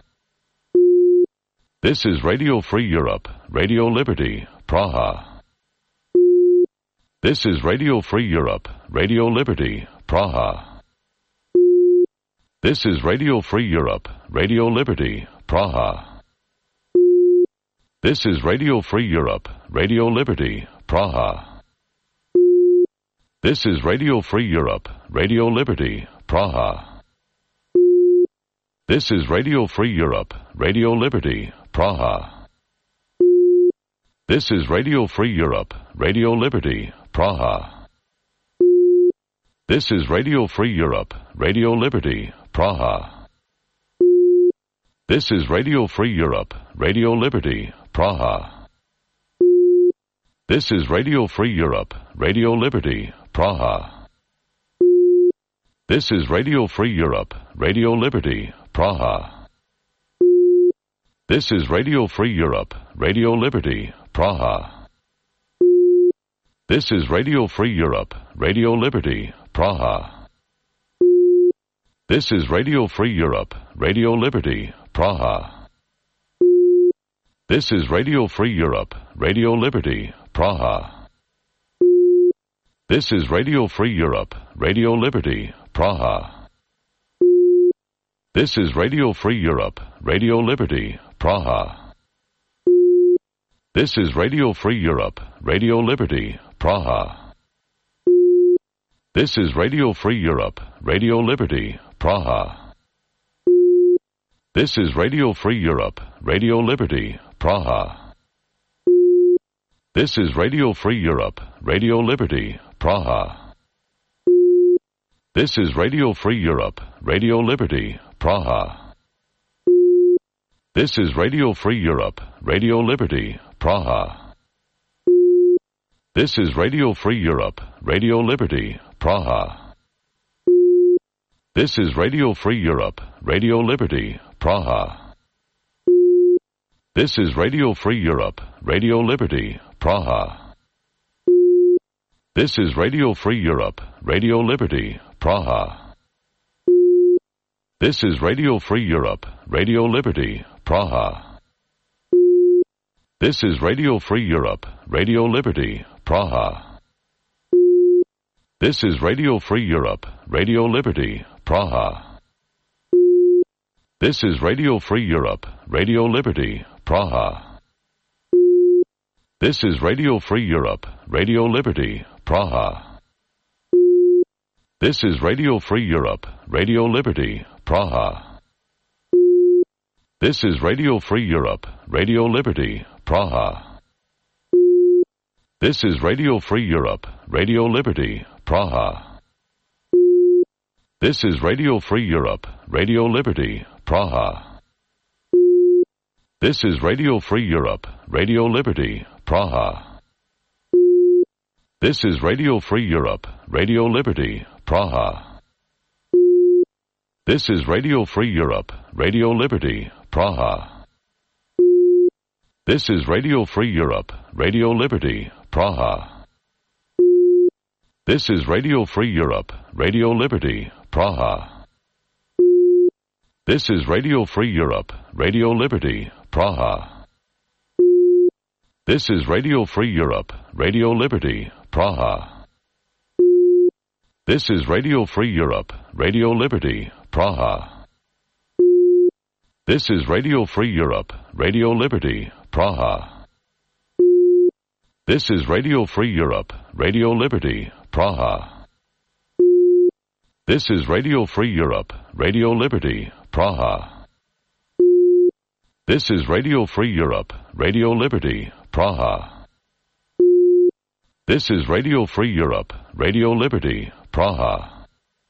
This is Radio Free Europe, Radio Liberty, Praha. This is Radio Free Europe, Radio Liberty, Praha. This is Radio Free Europe, Radio Liberty, Praha. This is Radio Free Europe, Radio Liberty, Praha. This is Radio Free Europe, Radio Liberty, Praha. This is Radio Free Europe, Radio Liberty, Praha. This is Radio Free Europe, Radio Liberty, Praha. This is Radio Free Europe, Radio Liberty, Praha. This is Radio Free Europe, Radio Liberty, Praha. This is Radio Free Europe, Radio Liberty, Praha. This is Radio Free Europe, Radio Liberty, Praha. This is Radio Free Europe, Radio Liberty, Praha. This is Radio Free Europe, Radio Liberty, Praha. This is Radio Free Europe, Radio Liberty, Praha. This is Radio Free Europe, Radio Liberty, Praha. This is Radio Free Europe, Radio Liberty, Praha. This is Radio Free Europe, Radio Liberty, Praha. This is Radio Free Europe, Radio Liberty, Praha. This is Radio Free Europe, Radio Liberty, Praha. This is Radio Free Europe, Radio Liberty, Praha. This is Radio Free Europe, Radio Liberty, Praha. This is Radio Free Europe, Radio Liberty, Praha. This is Radio Free Europe, Radio Liberty, Praha. This is Radio Free Europe, Radio Liberty, Praha. This is Radio Free Europe, Radio Liberty, Praha. This is Radio Free Europe, Radio Liberty, Praha. This is Radio Free Europe, Radio Liberty, Praha. This is Radio Free Europe, Radio Liberty, Praha. This is Radio Free Europe, Radio Liberty, Praha. This is Radio Free Europe, Radio Liberty, Praha. This is Radio Free Europe, Radio Liberty, Praha. This is Radio Free Europe, Radio Liberty, Praha. This is Radio Free Europe, Radio Liberty, Praha. This is Radio Free Europe, Radio Liberty, Praha. This is Radio Free Europe, Radio Liberty, Praha. This is Radio Free Europe, Radio Liberty, Praha. This is Radio Free Europe, Radio Liberty, Praha. This is Radio Free Europe, Radio Liberty, Praha. This is Radio Free Europe, Radio Liberty, Praha. This is Radio Free Europe, Radio Liberty, Praha. This is Radio Free Europe, Radio Liberty, Praha. This is Radio Free Europe, Radio Liberty, Praha. This is Radio Free Europe, Radio Liberty, Praha. This is Radio Free Europe, Radio Liberty, Praha. This is Radio Free Europe, Radio Liberty, Praha. This is Radio Free Europe, Radio Liberty, Praha. This is Radio Free Europe, Radio Liberty, Praha. This is Radio Free Europe, Radio Liberty, Praha. This is Radio Free Europe, Radio Liberty, Praha.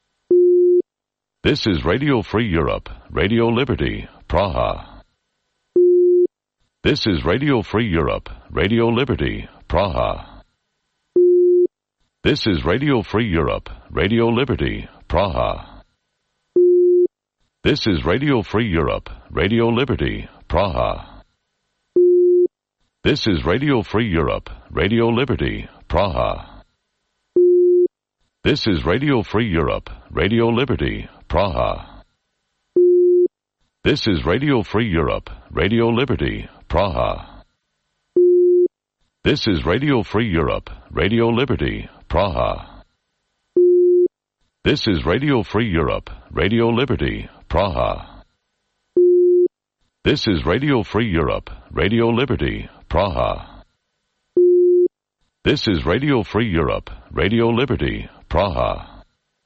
This is Radio Free Europe, Radio Liberty, Praha. This is Radio Free Europe, Radio Liberty, Praha. This is Radio Free Europe, Radio Liberty, Praha. This is Radio Free Europe, Radio Liberty, Praha. This is Radio Free Europe, Radio Liberty, Praha. This is Radio Free Europe, Radio Liberty, Praha. This is Radio Free Europe, Radio Liberty, Praha. This is Radio Free Europe, Radio Liberty, Praha. This is Radio Free Europe, Radio Liberty, Praha. This is Radio Free Europe, Radio Liberty, Praha. This is Radio Free Europe, Radio Liberty, Praha.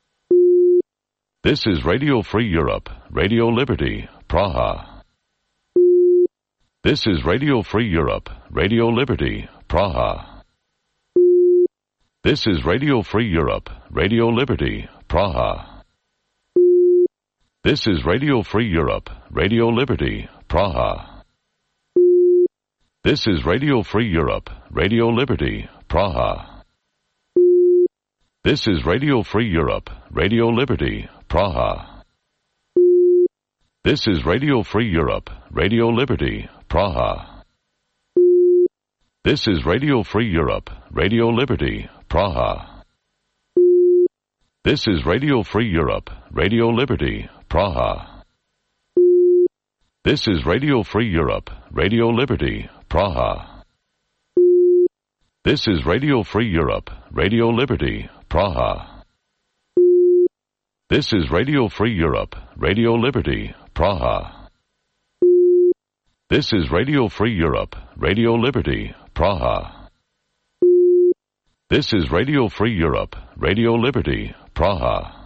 This is Radio Free Europe, Radio Liberty, Praha. This is Radio Free Europe, Radio Liberty, Praha. This is Radio Free Europe, Radio Liberty, Praha. This is Radio Free Europe, Radio Liberty, Praha. This is Radio Free Europe, Radio Liberty, Praha. This is Radio Free Europe, Radio Liberty, Praha. This is Radio Free Europe, Radio Liberty, Praha. This is Radio Free Europe, Radio Liberty, Praha. This is Radio Free Europe, Radio Liberty, Praha. This is Radio Free Europe, Radio Liberty, Praha. This is Radio Free Europe, Radio Liberty, Praha. This is Radio Free Europe, Radio Liberty, Praha. This is Radio Free Europe, Radio Liberty, Praha. This is Radio Free Europe, Radio Liberty, Praha.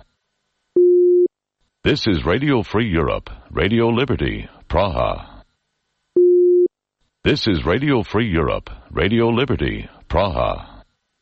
This is Radio Free Europe, Radio Liberty, Praha. This is Radio Free Europe, Radio Liberty, Praha.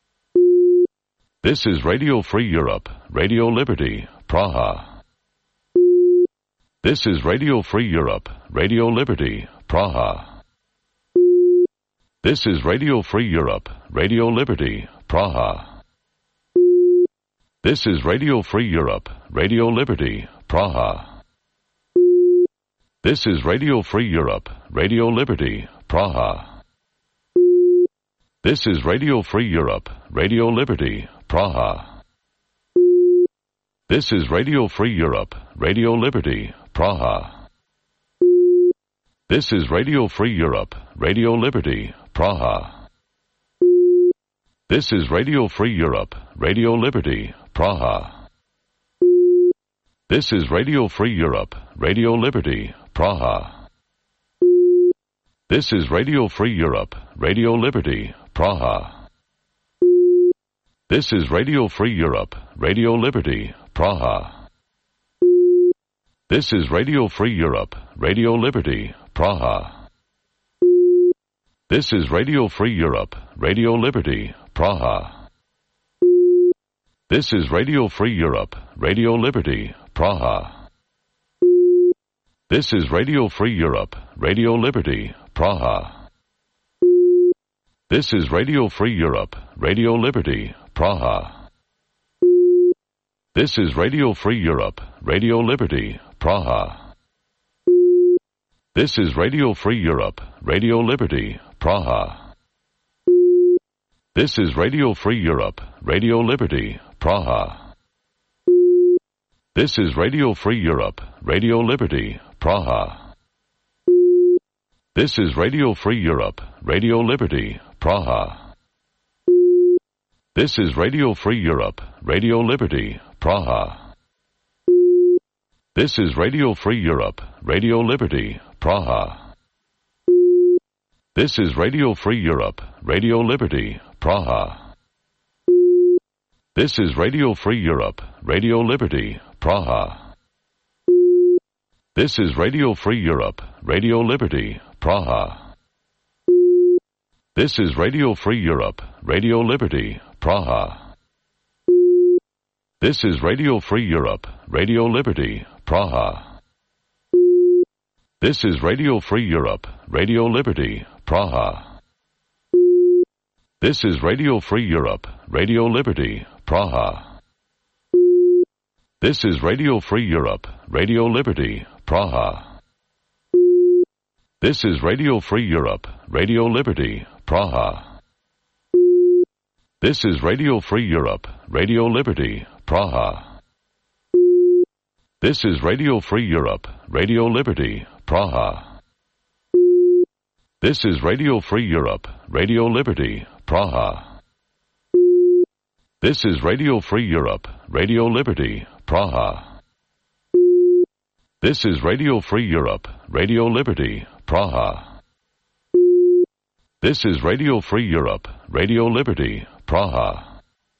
This is Radio Free Europe, Radio Liberty, Praha. This is Radio Free Europe, Radio Liberty, Praha. This is Radio Free Europe, Radio Liberty, Praha. This is Radio Free Europe, Radio Liberty, Praha. This is Radio Free Europe, Radio Liberty, Praha. This is Radio Free Europe, Radio Liberty, Praha. This is Radio Free Europe, Radio Liberty, Praha. This is Radio Free Europe, Radio Liberty, Praha. This is Radio Free Europe, Radio Liberty, Praha. This is Radio Free Europe, Radio Liberty, Praha. This is Radio Free Europe, Radio Liberty, Praha. This is Radio Free Europe, Radio Liberty, Praha. This is Radio Free Europe, Radio Liberty, Praha. This is Radio Free Europe, Radio Liberty, Praha. This is Radio Free Europe, Radio Liberty, Praha. This is Radio Free Europe, Radio Liberty, Praha. This is Radio Free Europe, Radio Liberty, Praha. This is Radio Free Europe, Radio Liberty, Praha. This is Radio Free Europe, Radio Liberty, Praha. This is Radio Free Europe, Radio Liberty, Praha. This is Radio Free Europe, Radio Liberty, Praha. This is Radio Free Europe, Radio Liberty, Praha. This is Radio Free Europe, Radio Liberty, Praha. This is Radio Free Europe, Radio Liberty, Praha. This is Radio Free Europe, Radio Liberty, Praha. This is Radio Free Europe, Radio Liberty, Praha. This is Radio Free Europe, Radio Liberty, Praha. This is Radio Free Europe, Radio Liberty, Praha. This is Radio Free Europe, Radio Liberty, Praha. This is Radio Free Europe, Radio Liberty, Praha. This is Radio Free Europe, Radio Liberty, Praha. This is Radio Free Europe, Radio Liberty, Praha. This is Radio Free Europe, Radio Liberty, Praha. This is Radio Free Europe, Radio Liberty, Praha. This is Radio Free Europe, Radio Liberty, Praha. This is Radio Free Europe, Radio Liberty, Praha. This is Radio Free Europe, Radio Liberty, Praha. This is Radio Free Europe, Radio Liberty, Praha. This is Radio Free Europe, Radio Liberty, Praha.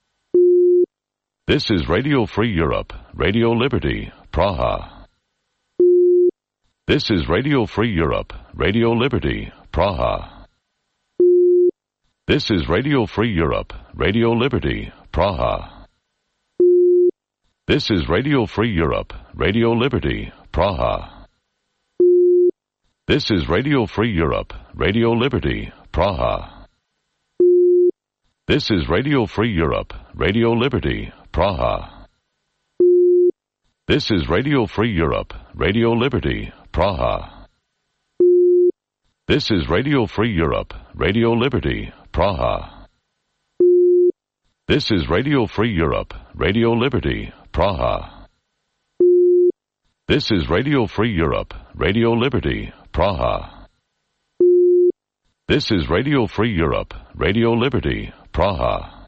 This is Radio Free Europe, Radio Liberty, Praha. This is Radio Free Europe, Radio Liberty, Praha. This is Radio Free Europe, Radio Liberty, Praha. This is Radio Free Europe, Radio Liberty, Praha. This is Radio Free Europe, Radio Liberty, Praha. This is Radio Free Europe, Radio Liberty, Praha. This is Radio Free Europe, Radio Liberty, Praha. This is Radio Free Europe, Radio Liberty, Praha. This is Radio Free Europe, Radio Liberty, Praha. This is Radio Free Europe, Radio Liberty, Praha. This is Radio Free Europe, Radio Liberty, Praha.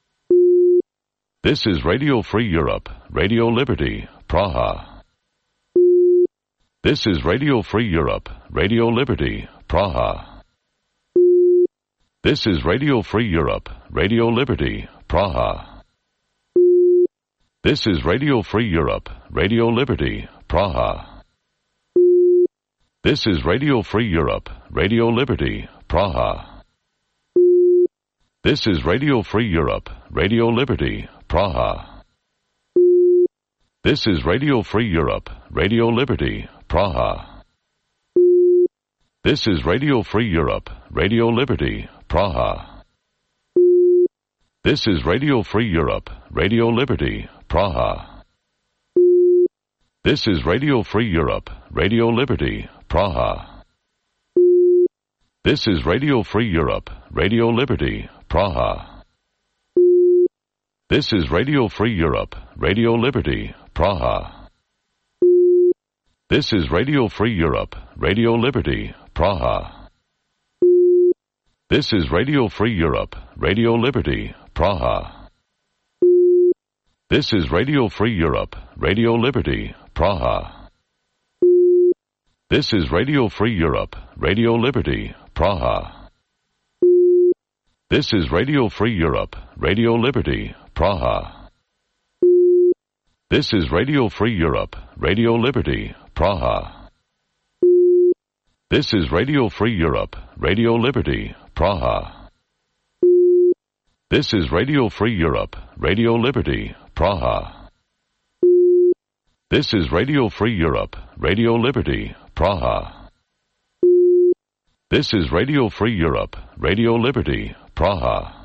This is Radio Free Europe, Radio Liberty, Praha. This is Radio Free Europe, Radio Liberty, Praha. This is Radio Free Europe, Radio Liberty, Praha. This is Radio Free Europe, Radio Liberty, Praha. This is Radio Free Europe, Radio Liberty, Praha. This is Radio Free Europe, Radio Liberty, Praha. This is Radio Free Europe, Radio Liberty, Praha. This is Radio Free Europe, Radio Liberty, Praha. This is Radio Free Europe, Radio Liberty, Praha. This is Radio Free Europe, Radio Liberty, Praha. This is Radio Free Europe, Radio Liberty, Praha. This is Radio Free Europe, Radio Liberty, Praha. This is Radio Free Europe, Radio Liberty, Praha. This is Radio Free Europe, Radio Liberty, Praha. This is Radio Free Europe, Radio Liberty, Praha. This is Radio Free Europe, Radio Liberty, Praha. This is Radio Free Europe, Radio Liberty, Praha. This is Radio Free Europe, Radio Liberty, Praha. This is Radio Free Europe, Radio Liberty, Praha. This is Radio Free Europe, Radio Liberty, Praha. This is Radio Free Europe, Radio Liberty, Praha. This is Radio Free Europe, Radio Liberty, Praha.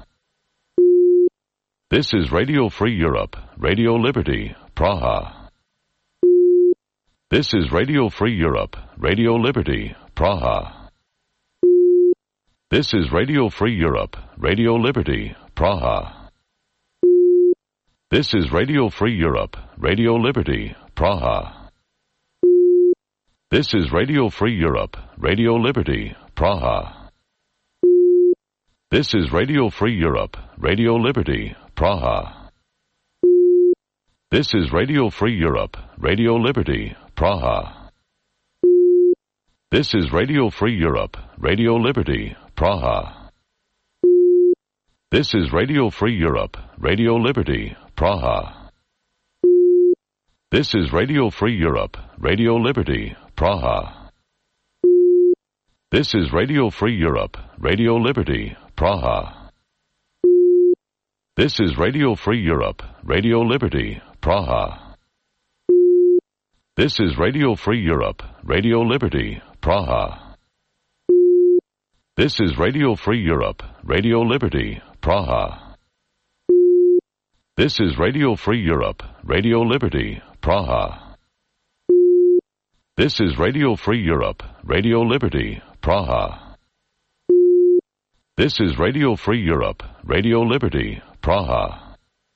This is Radio Free Europe, Radio Liberty, Praha. This is Radio Free Europe, Radio Liberty, Praha. This is Radio Free Europe, Radio Liberty, Praha. This is Radio Free Europe, Radio Liberty, Praha. This is Radio Free Europe, Radio Liberty, Praha. This is Radio Free Europe, Radio Liberty, Praha. This is Radio Free Europe, Radio Liberty, Praha. This is Radio Free Europe, Radio Liberty, Praha. This is Radio Free Europe, Radio Liberty, Praha. This is Radio Free Europe, Radio Liberty, Praha. This is Radio Free Europe, Radio Liberty, Praha. This is Radio Free Europe, Radio Liberty, Praha. This is Radio Free Europe, Radio Liberty, Praha. This is Radio Free Europe, Radio Liberty, Praha. This is Radio Free Europe, Radio Liberty, Praha. This is Radio Free Europe, Radio Liberty, Praha. This is Radio Free Europe, Radio Liberty, Praha.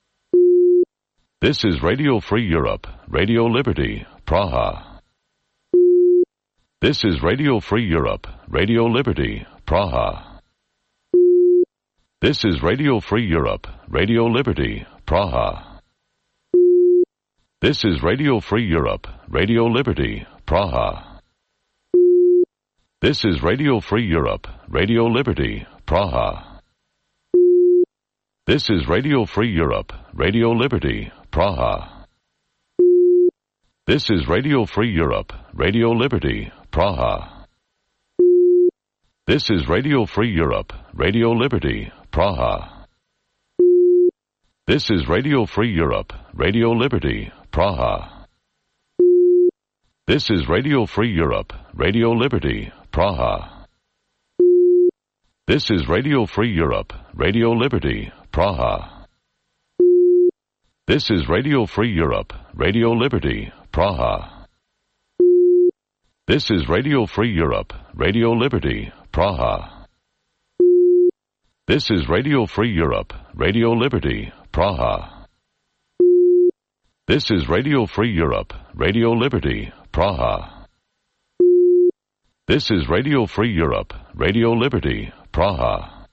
This is Radio Free Europe, Radio Liberty, Praha. This is Radio Free Europe, Radio Liberty, Praha. This is Radio Free Europe, Radio Liberty, Praha. This is Radio Free Europe, Radio Liberty, Praha. This is Radio Free Europe, Radio Liberty, Praha. This is Radio Free Europe, Radio Liberty, Praha. This is Radio Free Europe, Radio Liberty, Praha. This is Radio Free Europe, Radio Liberty, Praha. This is Radio Free Europe, Radio Liberty, Praha. This is Radio Free Europe, Radio Liberty, Praha. This is Radio Free Europe, Radio Liberty, Praha. This is Radio Free Europe, Radio Liberty, Praha. This is Radio Free Europe, Radio Liberty, Praha. This is Radio Free Europe, Radio Liberty, Praha. This is Radio Free Europe, Radio Liberty, Praha. This is Radio Free Europe, Radio Liberty, Praha.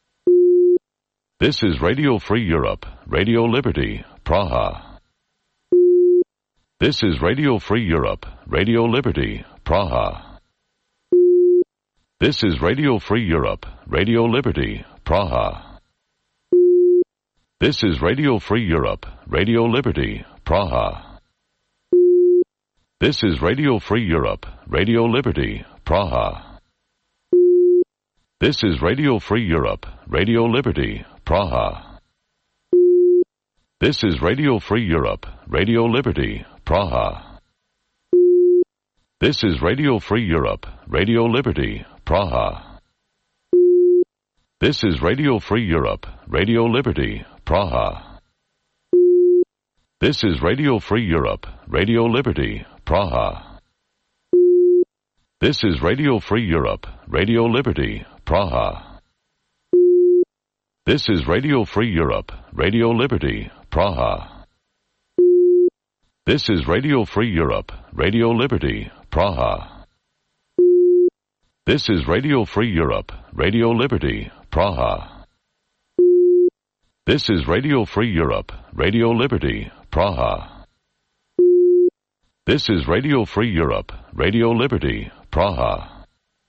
This is Radio Free Europe, Radio Liberty, Praha. This is Radio Free Europe, Radio Liberty, Praha. This is Radio Free Europe, Radio Liberty, Praha. This is Radio Free Europe, Radio Liberty, Praha. This is Radio Free Europe, Radio Liberty, Praha. This is Radio Free Europe, Radio Liberty, Praha. This is Radio Free Europe, Radio Liberty, Praha. This is Radio Free Europe, Radio Liberty, Praha. This is Radio Free Europe, Radio Liberty, Praha. This is Radio Free Europe, Radio Liberty, Praha. This is Radio Free Europe, Radio Liberty, Praha. This is Radio Free Europe, Radio Liberty, Praha. This is Radio Free Europe, Radio Liberty, Praha. This is Radio Free Europe, Radio Liberty, Praha. This is Radio Free Europe, Radio Liberty, Praha. This is Radio Free Europe, Radio Liberty, Praha.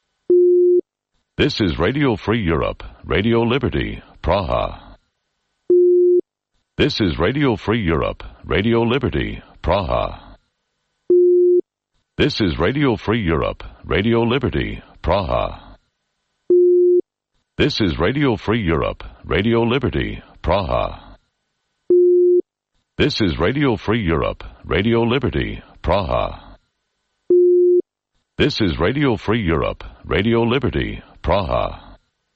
This is Radio Free Europe, Radio Liberty, Praha. This is Radio Free Europe, Radio Liberty, Praha. This is Radio Free Europe, Radio Liberty, Praha. This is Radio Free Europe, Radio Liberty, Praha. This is Radio Free Europe, Radio Liberty, Praha. This is Radio Free Europe, Radio Liberty, Praha.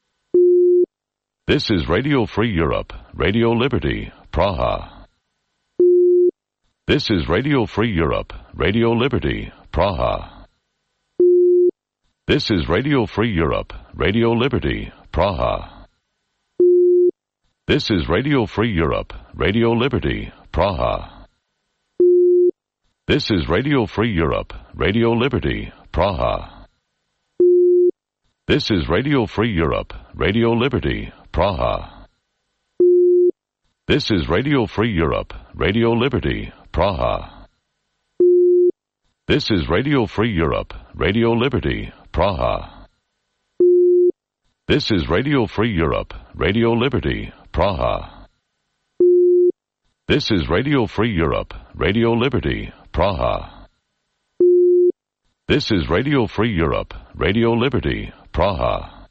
This is Radio Free Europe, Radio Liberty, Praha. This is Radio Free Europe, Radio Liberty, Praha. This is Radio Free Europe, Radio Liberty, Praha. This is Radio Free Europe, Radio Liberty, Praha. This is Radio Free Europe, Radio Liberty, Praha. This is Radio Free Europe, Radio Liberty, Praha. This is Radio Free Europe, Radio Liberty, Praha. This is Radio Free Europe, Radio Liberty, Praha. This is Radio Free Europe, Radio Liberty, Praha. This is Radio Free Europe, Radio Liberty, Praha. This is Radio Free Europe, Radio Liberty, Praha.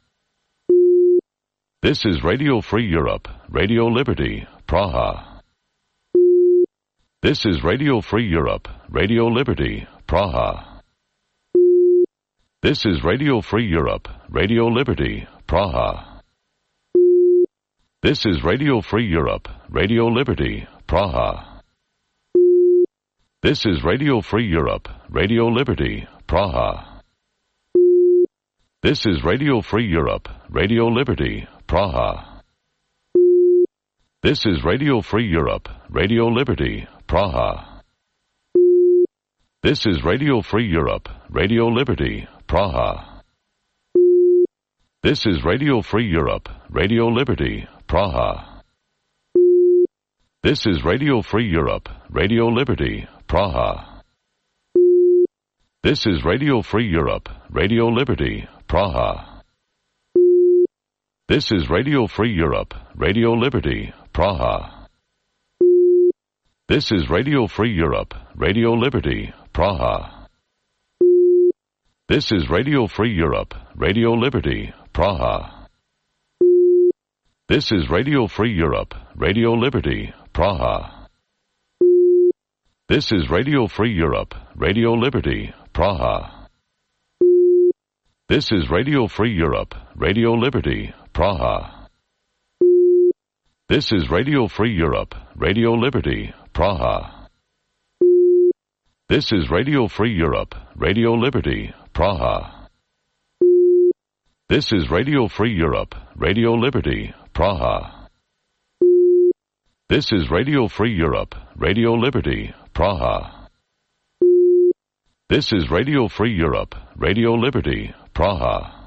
This is Radio Free Europe, Radio Liberty, Praha. This is Radio Free Europe, Radio Liberty, Praha. This is Radio Free Europe, Radio Liberty, Praha. This is Radio Free Europe, Radio Liberty, Praha. This is Radio Free Europe, Radio Liberty, Praha. This is Radio Free Europe, Radio Liberty, Praha. This is Radio Free Europe, Radio Liberty, Praha. This is Radio Free Europe, Radio Liberty, Praha. This is Radio Free Europe, Radio Liberty, Praha. This is Radio Free Europe, Radio Liberty, Praha. This is Radio Free Europe, Radio Liberty, Praha. This is Radio Free Europe, Radio Liberty, Praha. This is Radio Free Europe, Radio Liberty, Praha. This is Radio Free Europe, Radio Liberty, Praha. This is Radio Free Europe, Radio Liberty, Praha. This is Radio Free Europe, Radio Liberty, Praha. This is Radio Free Europe, Radio Liberty, Praha. This is Radio Free Europe, Radio Liberty, Praha. This is Radio Free Europe, Radio Liberty, Praha. This is Radio Free Europe, Radio Liberty, Praha. This is Radio Free Europe, Radio Liberty, Praha. This is Radio Free Europe, Radio Liberty, Praha.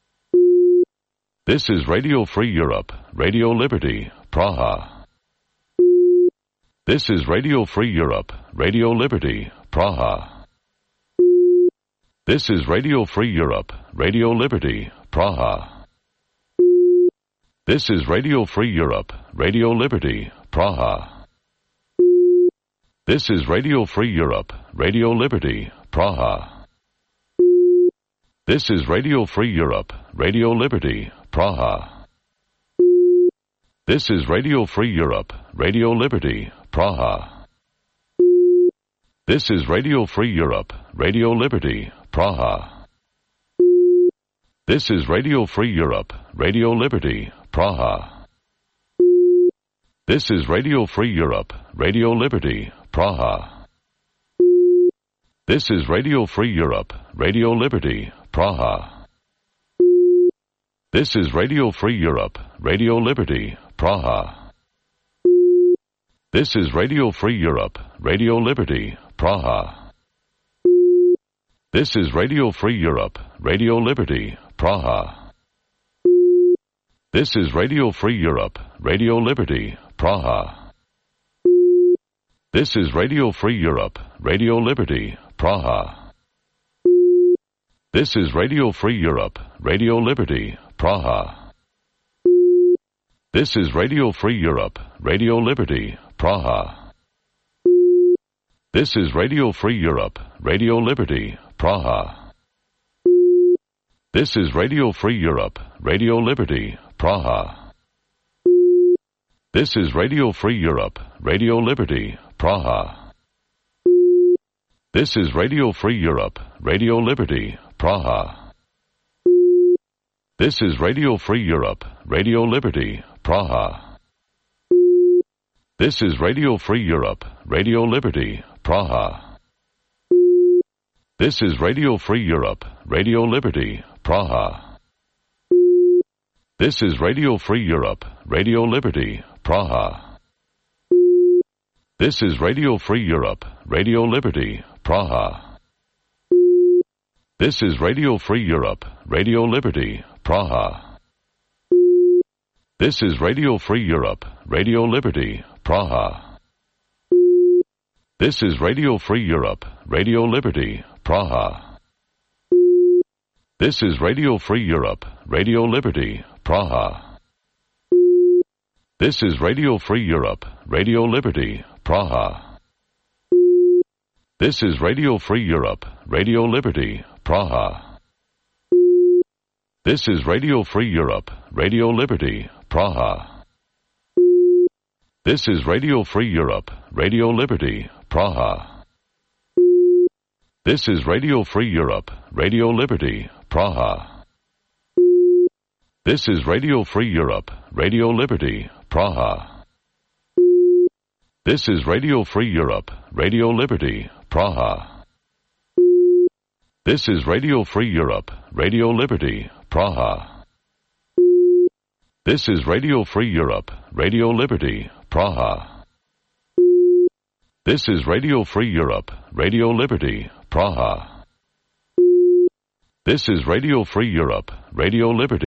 This is Radio Free Europe, Radio Liberty, Praha. This is Radio Free Europe, Radio Liberty, Praha. This is Radio Free Europe, Radio Liberty, Praha. This is Radio Free Europe, Radio Liberty, Praha. This is Radio Free Europe, Radio Liberty, Praha. This is Radio Free Europe, Radio Liberty, Praha. This is Radio Free Europe, Radio Liberty, Praha. This is Radio Free Europe, Radio Liberty, Praha. This is Radio Free Europe, Radio Liberty, Praha. This is Radio Free Europe, Radio Liberty, Praha. This is Radio Free Europe, Radio Liberty, Praha. This is Radio Free Europe, Radio Liberty, Praha. This is Radio Free Europe, Radio Liberty, Praha. This is Radio Free Europe, Radio Liberty, Praha. This is Radio Free Europe, Radio Liberty, Praha. This is Radio Free Europe, Radio Liberty, Praha. This is Radio Free Europe, Radio Liberty, Praha. This is Radio Free Europe, Radio Liberty, Praha. This is Radio Free Europe, Radio Liberty, Praha. This is Radio Free Europe, Radio Liberty, Praha. This is Radio Free Europe, Radio Liberty, Praha. This is Radio Free Europe, Radio Liberty, Praha. This is Radio Free Europe, Radio Liberty, Praha. This is Radio Free Europe, Radio Liberty, Praha. This is Radio Free Europe, Radio Liberty, Praha. This is Radio Free Europe, Radio Liberty, Praha. This is Radio Free Europe, Radio Liberty, Praha. This is Radio Free Europe, Radio Liberty, Praha. This is Radio Free Europe, Radio Liberty, Praha. This is Radio Free Europe, Radio Liberty, Praha. This is Radio Free Europe, Radio Liberty, Praha. This is Radio Free Europe, Radio Liberty, Praha. This is Radio Free Europe, Radio Liberty, Praha. This is Radio Free Europe, Radio Liberty, Praha. This is Radio Free Europe, Radio Liberty, Praha. This is Radio Free Europe, Radio Liberty, Praha. This is Radio Free Europe, Radio Liberty, Praha. This is Radio Free Europe, Radio Liberty, Praha. This is Radio Free Europe, Radio Liberty, Praha. This is Radio Free Europe, Radio Liberty, Praha. This is Radio Free Europe, Radio Liberty, Praha. This is Radio Free Europe, Radio Liberty.